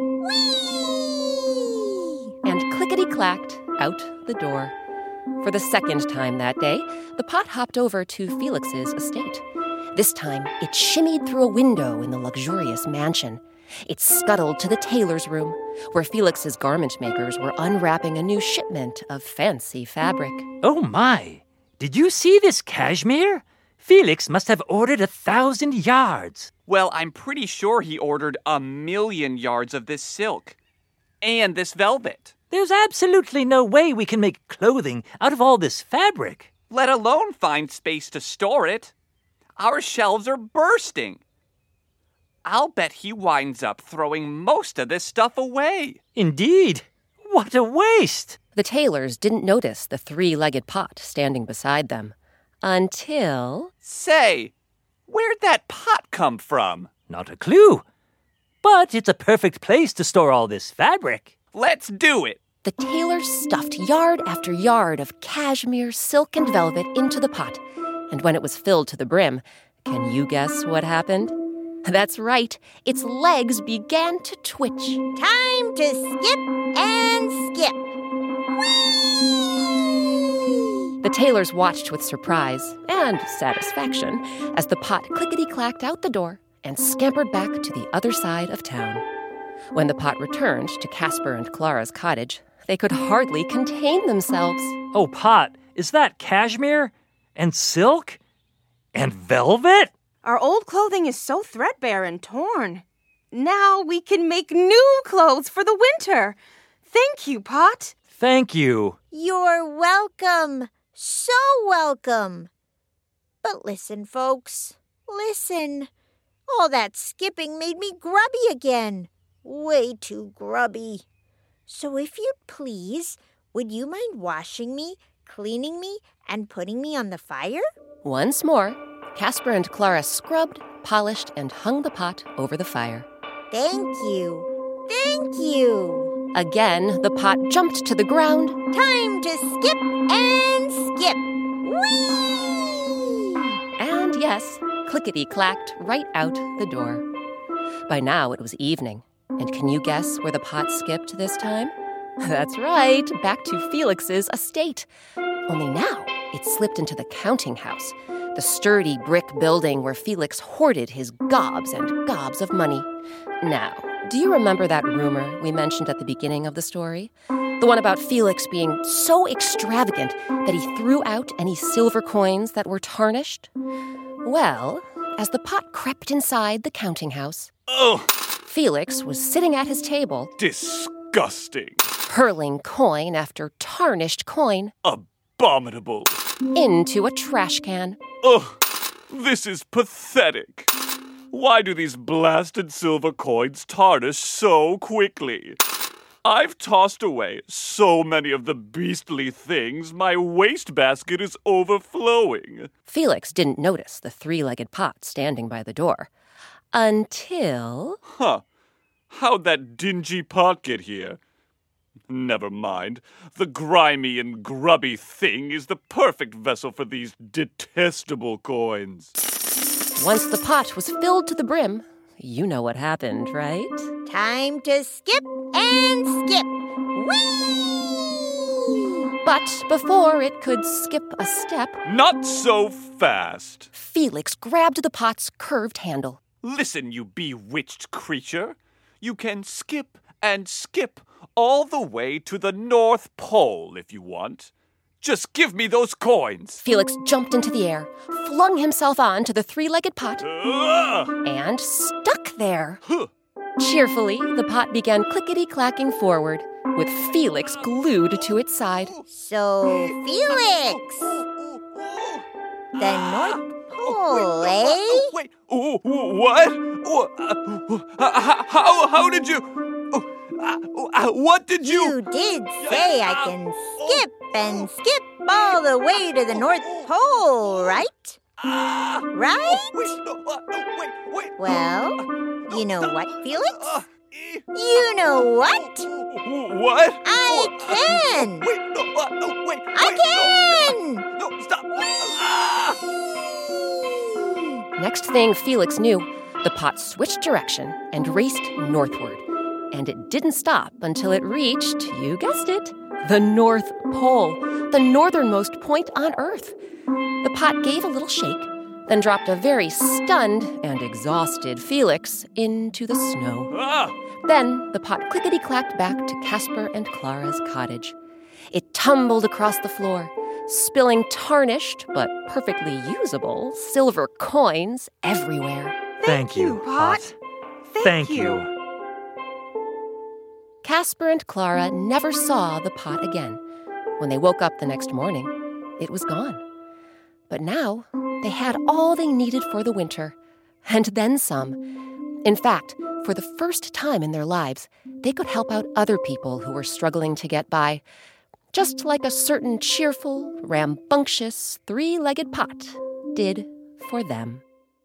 Whee! And clickety-clacked out the door. For the second time that day, the pot hopped over to Felix's estate. This time, it shimmied through a window in the luxurious mansion. It scuttled to the tailor's room, where Felix's garment makers were unwrapping a new shipment of fancy fabric. Oh my! Did you see this cashmere? Felix must have ordered a thousand yards. Well, I'm pretty sure he ordered a million yards of this silk. And this velvet. There's absolutely no way we can make clothing out of all this fabric. Let alone find space to store it. Our shelves are bursting. I'll bet he winds up throwing most of this stuff away. Indeed. What a waste! The tailors didn't notice the three-legged pot standing beside them until... Say, where'd that pot come from? Not a clue. But it's a perfect place to store all this fabric. Let's do it. The tailor stuffed yard after yard of cashmere, silk, and velvet into the pot. And when it was filled to the brim, can you guess what happened? That's right, its legs began to twitch. Time to skip and skip. Whee! The tailors watched with surprise and satisfaction as the pot clickety-clacked out the door and scampered back to the other side of town. When the pot returned to Casper and Clara's cottage, they could hardly contain themselves. Oh, Pot, is that cashmere? And silk? And velvet? Our old clothing is so threadbare and torn. Now we can make new clothes for the winter. Thank you, Pot. Thank you. You're welcome. So welcome. But listen, folks. Listen. All that skipping made me grubby again. Way too grubby. So if you'd please, would you mind washing me, cleaning me, and putting me on the fire? Once more, Casper and Clara scrubbed, polished, and hung the pot over the fire. Thank you. Thank you. Again, the pot jumped to the ground. Time to skip and skip. Whee! And yes, clickety-clacked right out the door. By now it was evening. And can you guess where the pot skipped this time? That's right, back to Felix's estate. Only now it slipped into the counting house, the sturdy brick building where Felix hoarded his gobs and gobs of money. Now, do you remember that rumor we mentioned at the beginning of the story? The one about Felix being so extravagant that he threw out any silver coins that were tarnished? Well, as the pot crept inside the counting house, Ugh. Felix was sitting at his table, Disgusting. hurling coin after tarnished coin Abominable. into a trash can. Ugh. This is pathetic. Why do these blasted silver coins tarnish so quickly? I've tossed away so many of the beastly things, my wastebasket is overflowing. Felix didn't notice the three-legged pot standing by the door. Until... Huh. How'd that dingy pot get here? Never mind. The grimy and grubby thing is the perfect vessel for these detestable coins. Once the pot was filled to the brim, you know what happened, right? Time to skip and skip. Whee! But before it could skip a step... Not so fast. Felix grabbed the pot's curved handle. Listen, you bewitched creature. You can skip and skip all the way to the North Pole if you want. Just give me those coins. Felix jumped into the air, flung himself onto the three-legged pot, Ugh. and stuck there. Huh. Cheerfully, the pot began clickety-clacking forward, with Felix glued to its side. So, Felix! The North Pole, eh? Wait, oh, what? Oh, uh, how, how did you... Oh, uh, what did you... You did say I can skip and skip all the way to the North Pole, right? Right? Well, you know what, Felix? You know what? What? I can! Wait, no, uh, no, wait, I wait, can! No, no, stop! Ah! Next thing Felix knew, the pot switched direction and raced northward. And it didn't stop until it reached, you guessed it, the North Pole, the northernmost point on Earth. The pot gave a little shake, then dropped a very stunned and exhausted Felix into the snow. Ah! Then the pot clickety-clacked back to Casper and Clara's cottage. It tumbled across the floor, spilling tarnished but perfectly usable silver coins everywhere. Thank, Thank you, you, Pot. Thank, Thank you. you. Casper and Clara never saw the pot again. When they woke up the next morning, it was gone. But now they had all they needed for the winter, and then some. In fact, for the first time in their lives, they could help out other people who were struggling to get by, just like a certain cheerful, rambunctious, three-legged pot did for them.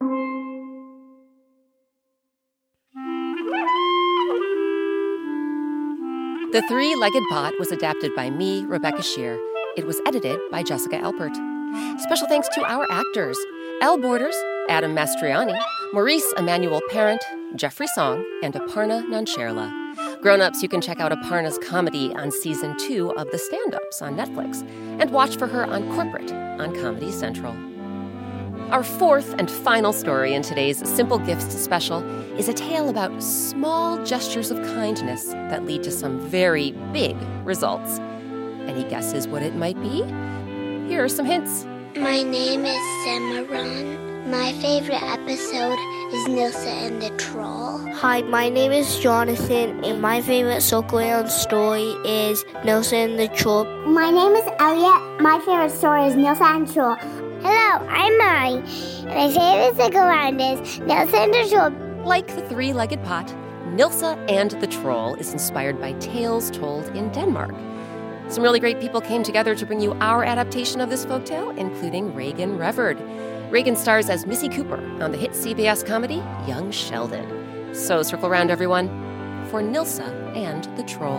The Three-Legged Pot was adapted by me, Rebecca Shear. It was edited by Jessica Alpert. Special thanks to our actors, Elle Borders, Adam Mastriani, Maurice Emmanuel Parent, Jeffrey Song, and Aparna Nancherla. Grown-ups, you can check out Aparna's comedy on season two of The Stand-Ups on Netflix and watch for her on Corporate on Comedy Central. Our fourth and final story in today's Simple Gifts special is a tale about small gestures of kindness that lead to some very big results. Any guesses what it might be? Here are some hints. My name is Cimarron. My favorite episode is Nilsa and the Troll. Hi, my name is Jonathan, and my favorite Circle Around story is Nilsa and the Troll. My name is Elliot. My favorite story is Nilsa and the Troll. Hello, I'm Mari. My favorite Circle Around is Nilsa and the Troll. Like the Three-Legged Pot, Nilsa and the Troll is inspired by tales told in Denmark. Some really great people came together to bring you our adaptation of this folktale, including Reagan Reverd. Reagan stars as Missy Cooper on the hit C B S comedy Young Sheldon. So circle around, everyone, for Nilsa and the Troll.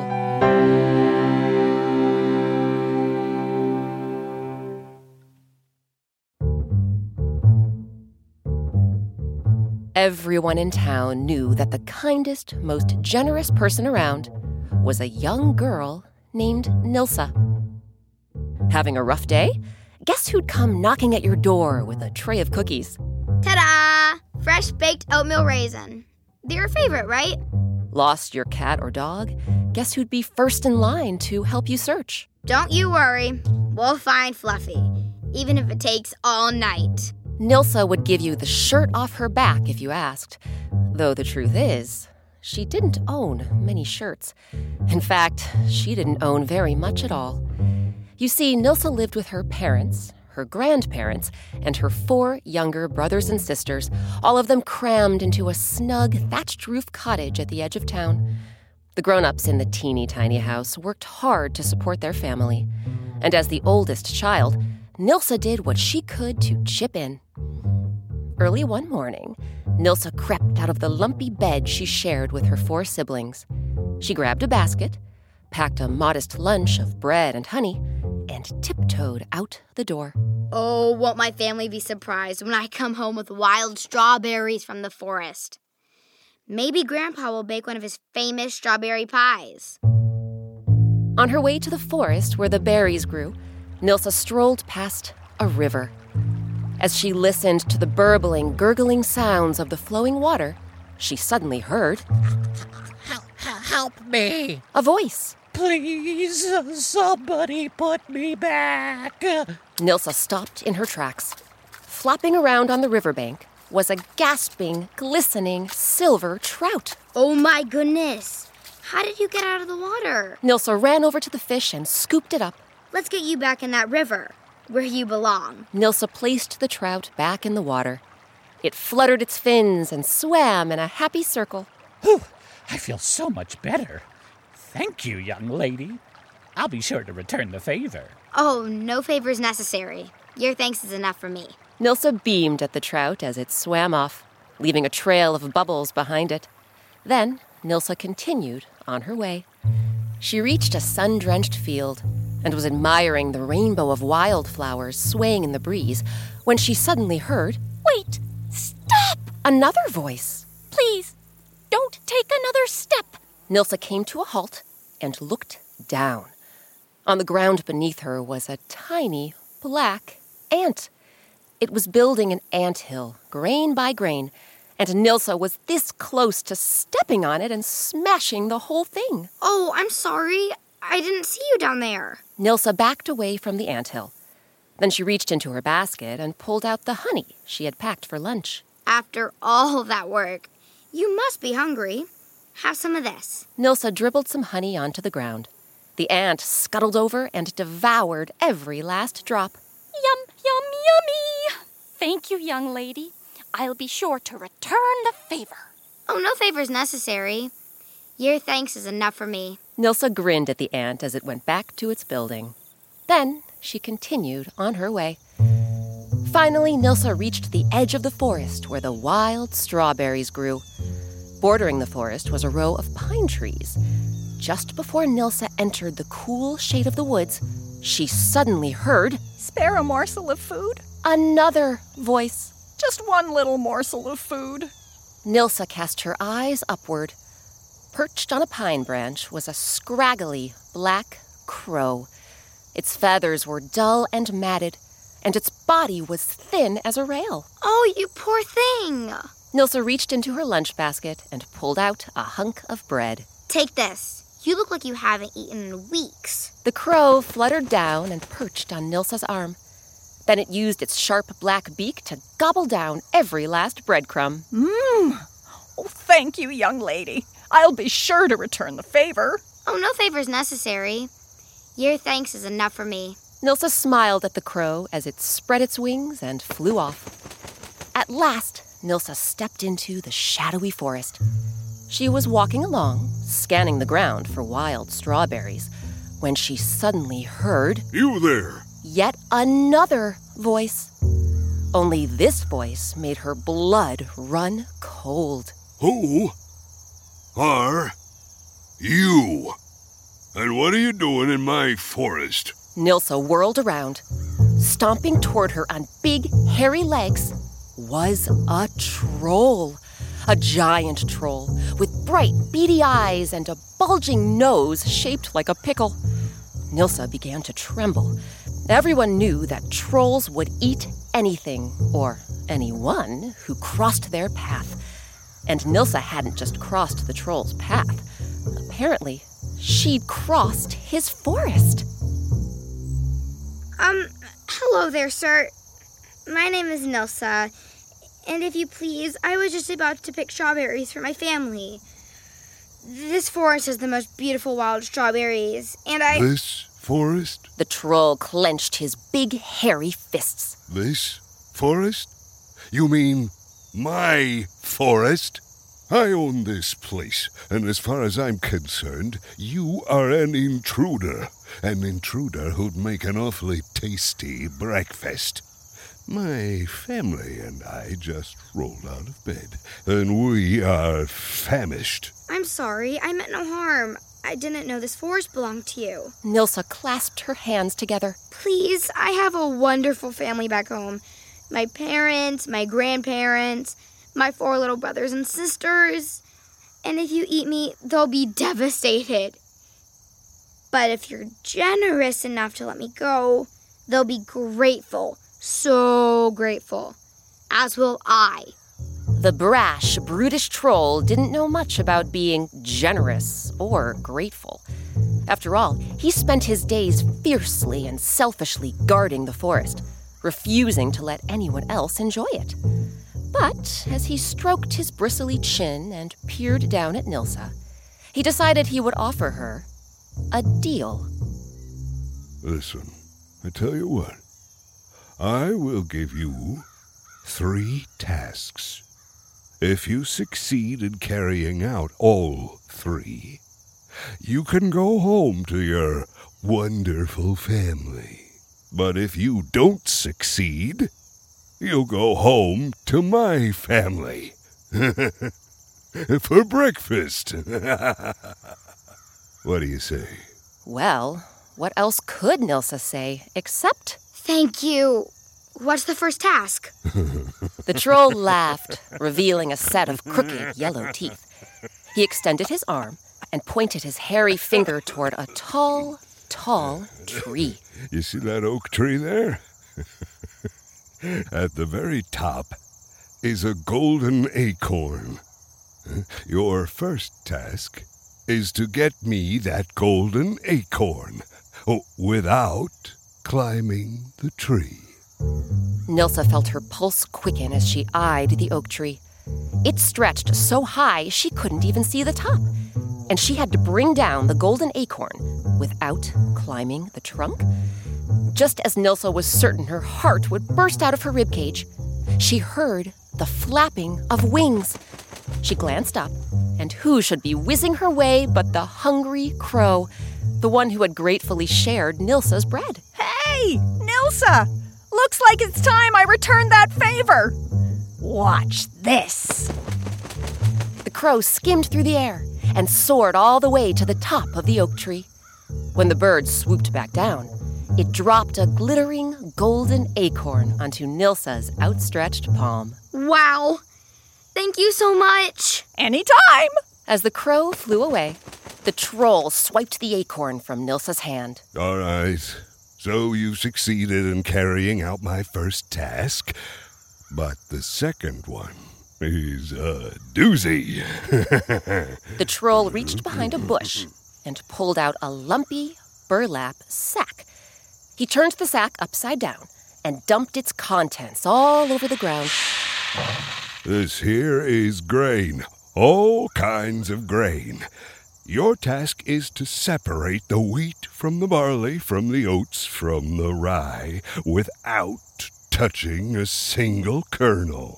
Everyone in town knew that the kindest, most generous person around was a young girl named Nilsa. Having a rough day? guess who'd come knocking at your door with a tray of cookies? Ta-da! Fresh baked oatmeal raisin. They're your favorite, right? Lost your cat or dog? Guess who'd be first in line to help you search? Don't you worry. We'll find Fluffy, even if it takes all night. Nilsa would give you the shirt off her back if you asked. Though the truth is, she didn't own many shirts. In fact, she didn't own very much at all. You see, Nilsa lived with her parents, her grandparents, and her four younger brothers and sisters, all of them crammed into a snug, thatched-roof cottage at the edge of town. The grown-ups in the teeny-tiny house worked hard to support their family. And as the oldest child, Nilsa did what she could to chip in. Early one morning, Nilsa crept out of the lumpy bed she shared with her four siblings. She grabbed a basket, packed a modest lunch of bread and honey, and tiptoed out the door. Oh, won't my family be surprised when I come home with wild strawberries from the forest? Maybe Grandpa will bake one of his famous strawberry pies. On her way to the forest where the berries grew, Nilsa strolled past a river. As she listened to the burbling, gurgling sounds of the flowing water, she suddenly heard... Help, help me! A voice. Please, somebody put me back. Nilsa stopped in her tracks. Flopping around on the riverbank was a gasping, glistening silver trout. Oh my goodness! How did you get out of the water? Nilsa ran over to the fish and scooped it up. Let's get you back in that river, where you belong. Nilsa placed the trout back in the water. It fluttered its fins and swam in a happy circle. Whew, I feel so much better. Thank you, young lady. I'll be sure to return the favor. Oh, no favors necessary. Your thanks is enough for me. Nilsa beamed at the trout as it swam off, leaving a trail of bubbles behind it. Then Nilsa continued on her way. She reached a sun-drenched field and was admiring the rainbow of wildflowers swaying in the breeze when she suddenly heard... Wait! Stop! Another voice. Please, don't take another step. Nilsa came to a halt and looked down. On the ground beneath her was a tiny, black ant. It was building an anthill, grain by grain, and Nilsa was this close to stepping on it and smashing the whole thing. Oh, I'm sorry. I didn't see you down there. Nilsa backed away from the anthill. Then she reached into her basket and pulled out the honey she had packed for lunch. After all of that work, you must be hungry. Have some of this. Nilsa dribbled some honey onto the ground. The ant scuttled over and devoured every last drop. Yum, yum, yummy! Thank you, young lady. I'll be sure to return the favor. Oh, no favors necessary. Your thanks is enough for me. Nilsa grinned at the ant as it went back to its building. Then she continued on her way. Finally, Nilsa reached the edge of the forest where the wild strawberries grew. Bordering the forest was a row of pine trees. Just before Nilsa entered the cool shade of the woods, she suddenly heard... Spare a morsel of food? Another voice. Just one little morsel of food. Nilsa cast her eyes upward. Perched on a pine branch was a scraggly black crow. Its feathers were dull and matted, and its body was thin as a rail. Oh, you poor thing! Nilsa reached into her lunch basket and pulled out a hunk of bread. Take this. You look like you haven't eaten in weeks. The crow fluttered down and perched on Nilsa's arm. Then it used its sharp black beak to gobble down every last breadcrumb. Mmm! Oh, thank you, young lady. I'll be sure to return the favor. Oh, no favors necessary. Your thanks is enough for me. Nilsa smiled at the crow as it spread its wings and flew off. At last, Nilsa stepped into the shadowy forest. She was walking along, scanning the ground for wild strawberries, when she suddenly heard... You there! Yet another voice. Only this voice made her blood run cold. Who are you? And what are you doing in my forest? Nilsa whirled around. Stomping toward her on big, hairy legs was a troll. A giant troll with bright, beady eyes and a bulging nose shaped like a pickle. Nilsa began to tremble. Everyone knew that trolls would eat anything, or anyone, who crossed their path. And Nilsa hadn't just crossed the troll's path. Apparently, she'd crossed his forest. Um, hello there, sir. My name is Nilsa, and if you please, I was just about to pick strawberries for my family. This forest has the most beautiful wild strawberries, and I... This forest? The troll clenched his big, hairy fists. This forest? You mean my forest? I own this place, and as far as I'm concerned, you are an intruder. An intruder who'd make an awfully tasty breakfast. My family and I just rolled out of bed, and we are famished. I'm sorry, I meant no harm. I didn't know this forest belonged to you. Nilsa clasped her hands together. Please, I have a wonderful family back home. My parents, my grandparents, my four little brothers and sisters. And if you eat me, they'll be devastated. But if you're generous enough to let me go, they'll be grateful. So grateful. As will I. The brash, brutish troll didn't know much about being generous or grateful. After all, he spent his days fiercely and selfishly guarding the forest, refusing to let anyone else enjoy it. But as he stroked his bristly chin and peered down at Nilsa, he decided he would offer her a deal. Listen, I tell you what. I will give you three tasks. If you succeed in carrying out all three, you can go home to your wonderful family. But if you don't succeed, you'll go home to my family. For breakfast. What do you say? Well, what else could Nilsa say except... Thank you. What's the first task? The troll laughed, revealing a set of crooked yellow teeth. He extended his arm and pointed his hairy finger toward a tall, tall tree. You see that oak tree there? At the very top is a golden acorn. Your first task is to get me that golden acorn without climbing the tree. Nilsa felt her pulse quicken as she eyed the oak tree. It stretched so high she couldn't even see the top, and she had to bring down the golden acorn without climbing the trunk. Just as Nilsa was certain her heart would burst out of her ribcage, she heard the flapping of wings. She glanced up, and who should be whizzing her way but the hungry crow, the one who had gratefully shared Nilsa's bread. Hey, Nilsa! Looks like it's time I returned that favor. Watch this. The crow skimmed through the air and soared all the way to the top of the oak tree. When the bird swooped back down, it dropped a glittering golden acorn onto Nilsa's outstretched palm. Wow! Thank you so much! Anytime! As the crow flew away, the troll swiped the acorn from Nilsa's hand. All right. So you succeeded in carrying out my first task, but the second one is a doozy. The troll reached behind a bush and pulled out a lumpy burlap sack. He turned the sack upside down and dumped its contents all over the ground. This here is grain, all kinds of grain. Your task is to separate the wheat from the barley, from the oats, from the rye, without touching a single kernel.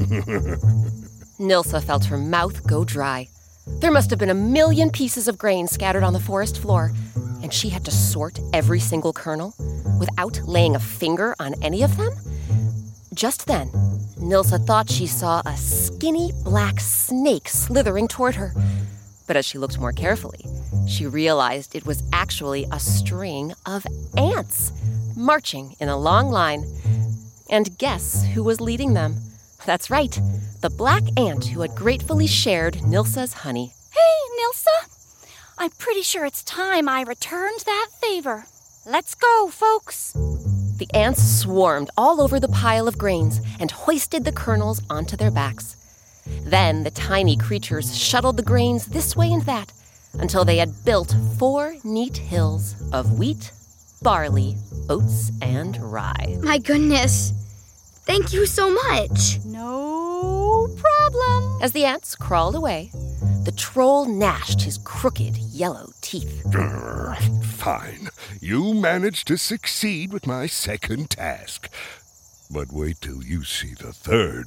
Nilsa felt her mouth go dry. There must have been a million pieces of grain scattered on the forest floor, and she had to sort every single kernel without laying a finger on any of them? Just then, Nilsa thought she saw a skinny black snake slithering toward her. But as she looked more carefully, she realized it was actually a string of ants marching in a long line. And guess who was leading them? That's right, the black ant who had gratefully shared Nilsa's honey. Hey, Nilsa! I'm pretty sure it's time I returned that favor. Let's go, folks. The ants swarmed all over the pile of grains and hoisted the kernels onto their backs. Then the tiny creatures shuttled the grains this way and that until they had built four neat hills of wheat, barley, oats, and rye. My goodness. Thank you so much. No problem. As the ants crawled away, the troll gnashed his crooked yellow teeth. Grr, fine. You managed to succeed with my second task. But wait till you see the third.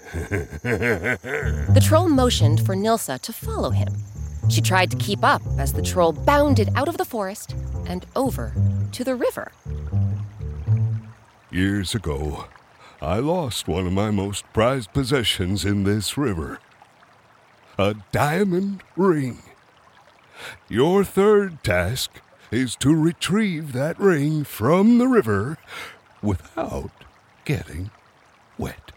The troll motioned for Nilsa to follow him. She tried to keep up as the troll bounded out of the forest and over to the river. Years ago, I lost one of my most prized possessions in this river. A diamond ring. Your third task is to retrieve that ring from the river without getting wet.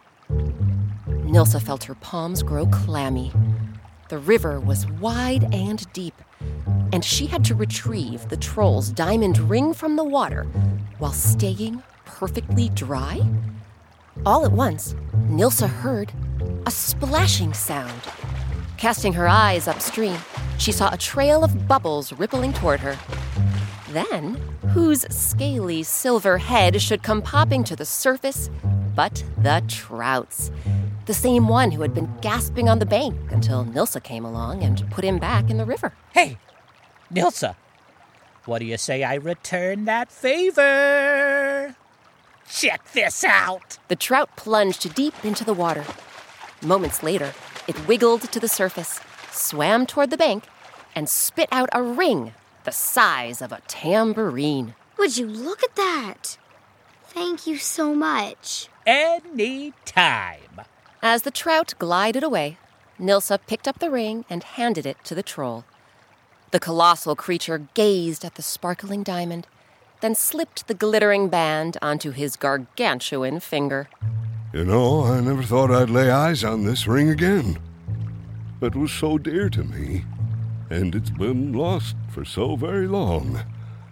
Nilsa felt her palms grow clammy. The river was wide and deep, and she had to retrieve the troll's diamond ring from the water while staying perfectly dry. All at once, Nilsa heard a splashing sound. Casting her eyes upstream, she saw a trail of bubbles rippling toward her. Then, whose scaly silver head should come popping to the surface but the trout's? The same one who had been gasping on the bank until Nilsa came along and put him back in the river. Hey, Nilsa, what do you say I return that favor? Check this out. The trout plunged deep into the water. Moments later, it wiggled to the surface, swam toward the bank, and spit out a ring the size of a tambourine. Would you look at that? Thank you so much. Any time. As the trout glided away, Nilsa picked up the ring and handed it to the troll. The colossal creature gazed at the sparkling diamond, then slipped the glittering band onto his gargantuan finger. You know, I never thought I'd lay eyes on this ring again. It was so dear to me, and it's been lost for so very long.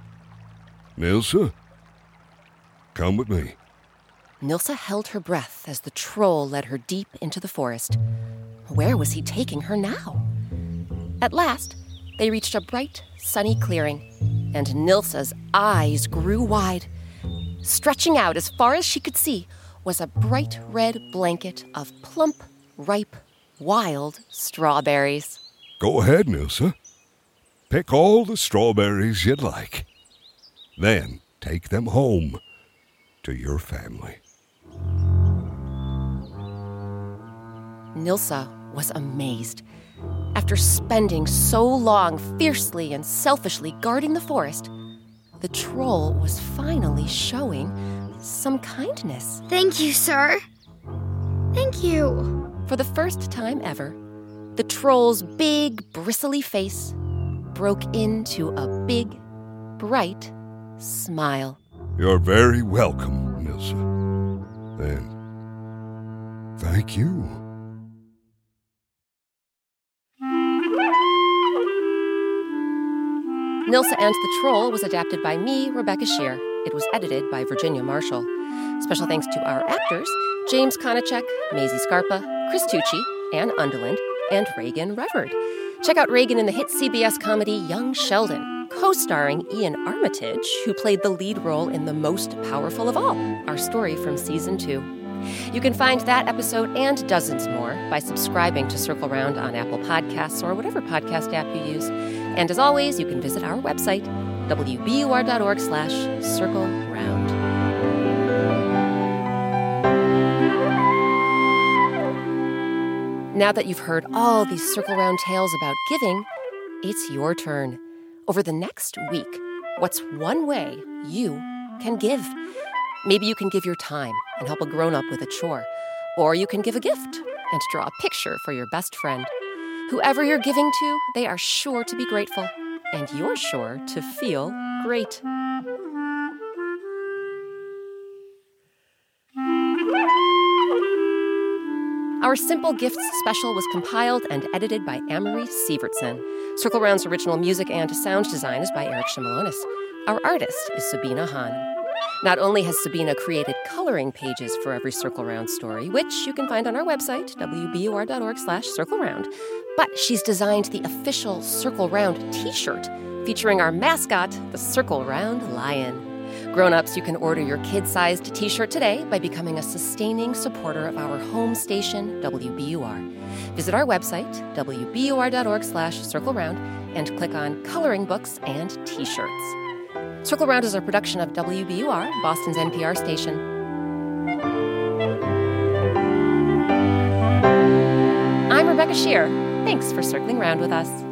Nilsa, come with me. Nilsa held her breath as the troll led her deep into the forest. Where was he taking her now? At last, they reached a bright, sunny clearing, and Nilsa's eyes grew wide. Stretching out as far as she could see was a bright red blanket of plump, ripe, wild strawberries. Go ahead, Nilsa. Pick all the strawberries you'd like. Then take them home to your family. Nilsa was amazed. After spending so long fiercely and selfishly guarding the forest, the troll was finally showing some kindness. Thank you, sir. Thank you. For the first time ever, the troll's big, bristly face broke into a big, bright smile. You're very welcome, Nilsa. And thank you. Nilsa and the Troll was adapted by me, Rebecca Shear. It was edited by Virginia Marshall. Special thanks to our actors, James Konachek, Maisie Scarpa, Chris Tucci, Ann Underland, and Reagan Reverd. Check out Reagan in the hit C B S comedy Young Sheldon, co-starring Ian Armitage, who played the lead role in The Most Powerful of All, our story from season two. You can find that episode and dozens more by subscribing to Circle Round on Apple Podcasts or whatever podcast app you use. And as always, you can visit our website, w b u r dot org slash circle round. Now that you've heard all these Circle Round tales about giving, it's your turn. Over the next week, what's one way you can give? Maybe you can give your time and help a grown-up with a chore. Or you can give a gift and draw a picture for your best friend. Whoever you're giving to, they are sure to be grateful. And you're sure to feel great. Our Simple Gifts special was compiled and edited by Amory Sievertson. Circle Round's original music and sound design is by Eric Shimalonis. Our artist is Sabina Hahn. Not only has Sabina created coloring pages for every Circle Round story, which you can find on our website, w b u r dot org slash circle round, but she's designed the official Circle Round t-shirt featuring our mascot, the Circle Round Lion. Grown-ups, you can order your kid-sized t-shirt today by becoming a sustaining supporter of our home station, W B U R. Visit our website, w b u r dot org slash circle round, and click on Coloring Books and T-shirts. Circle Round is a production of W B U R, Boston's N P R station. I'm Rebecca Shear. Thanks for circling round with us.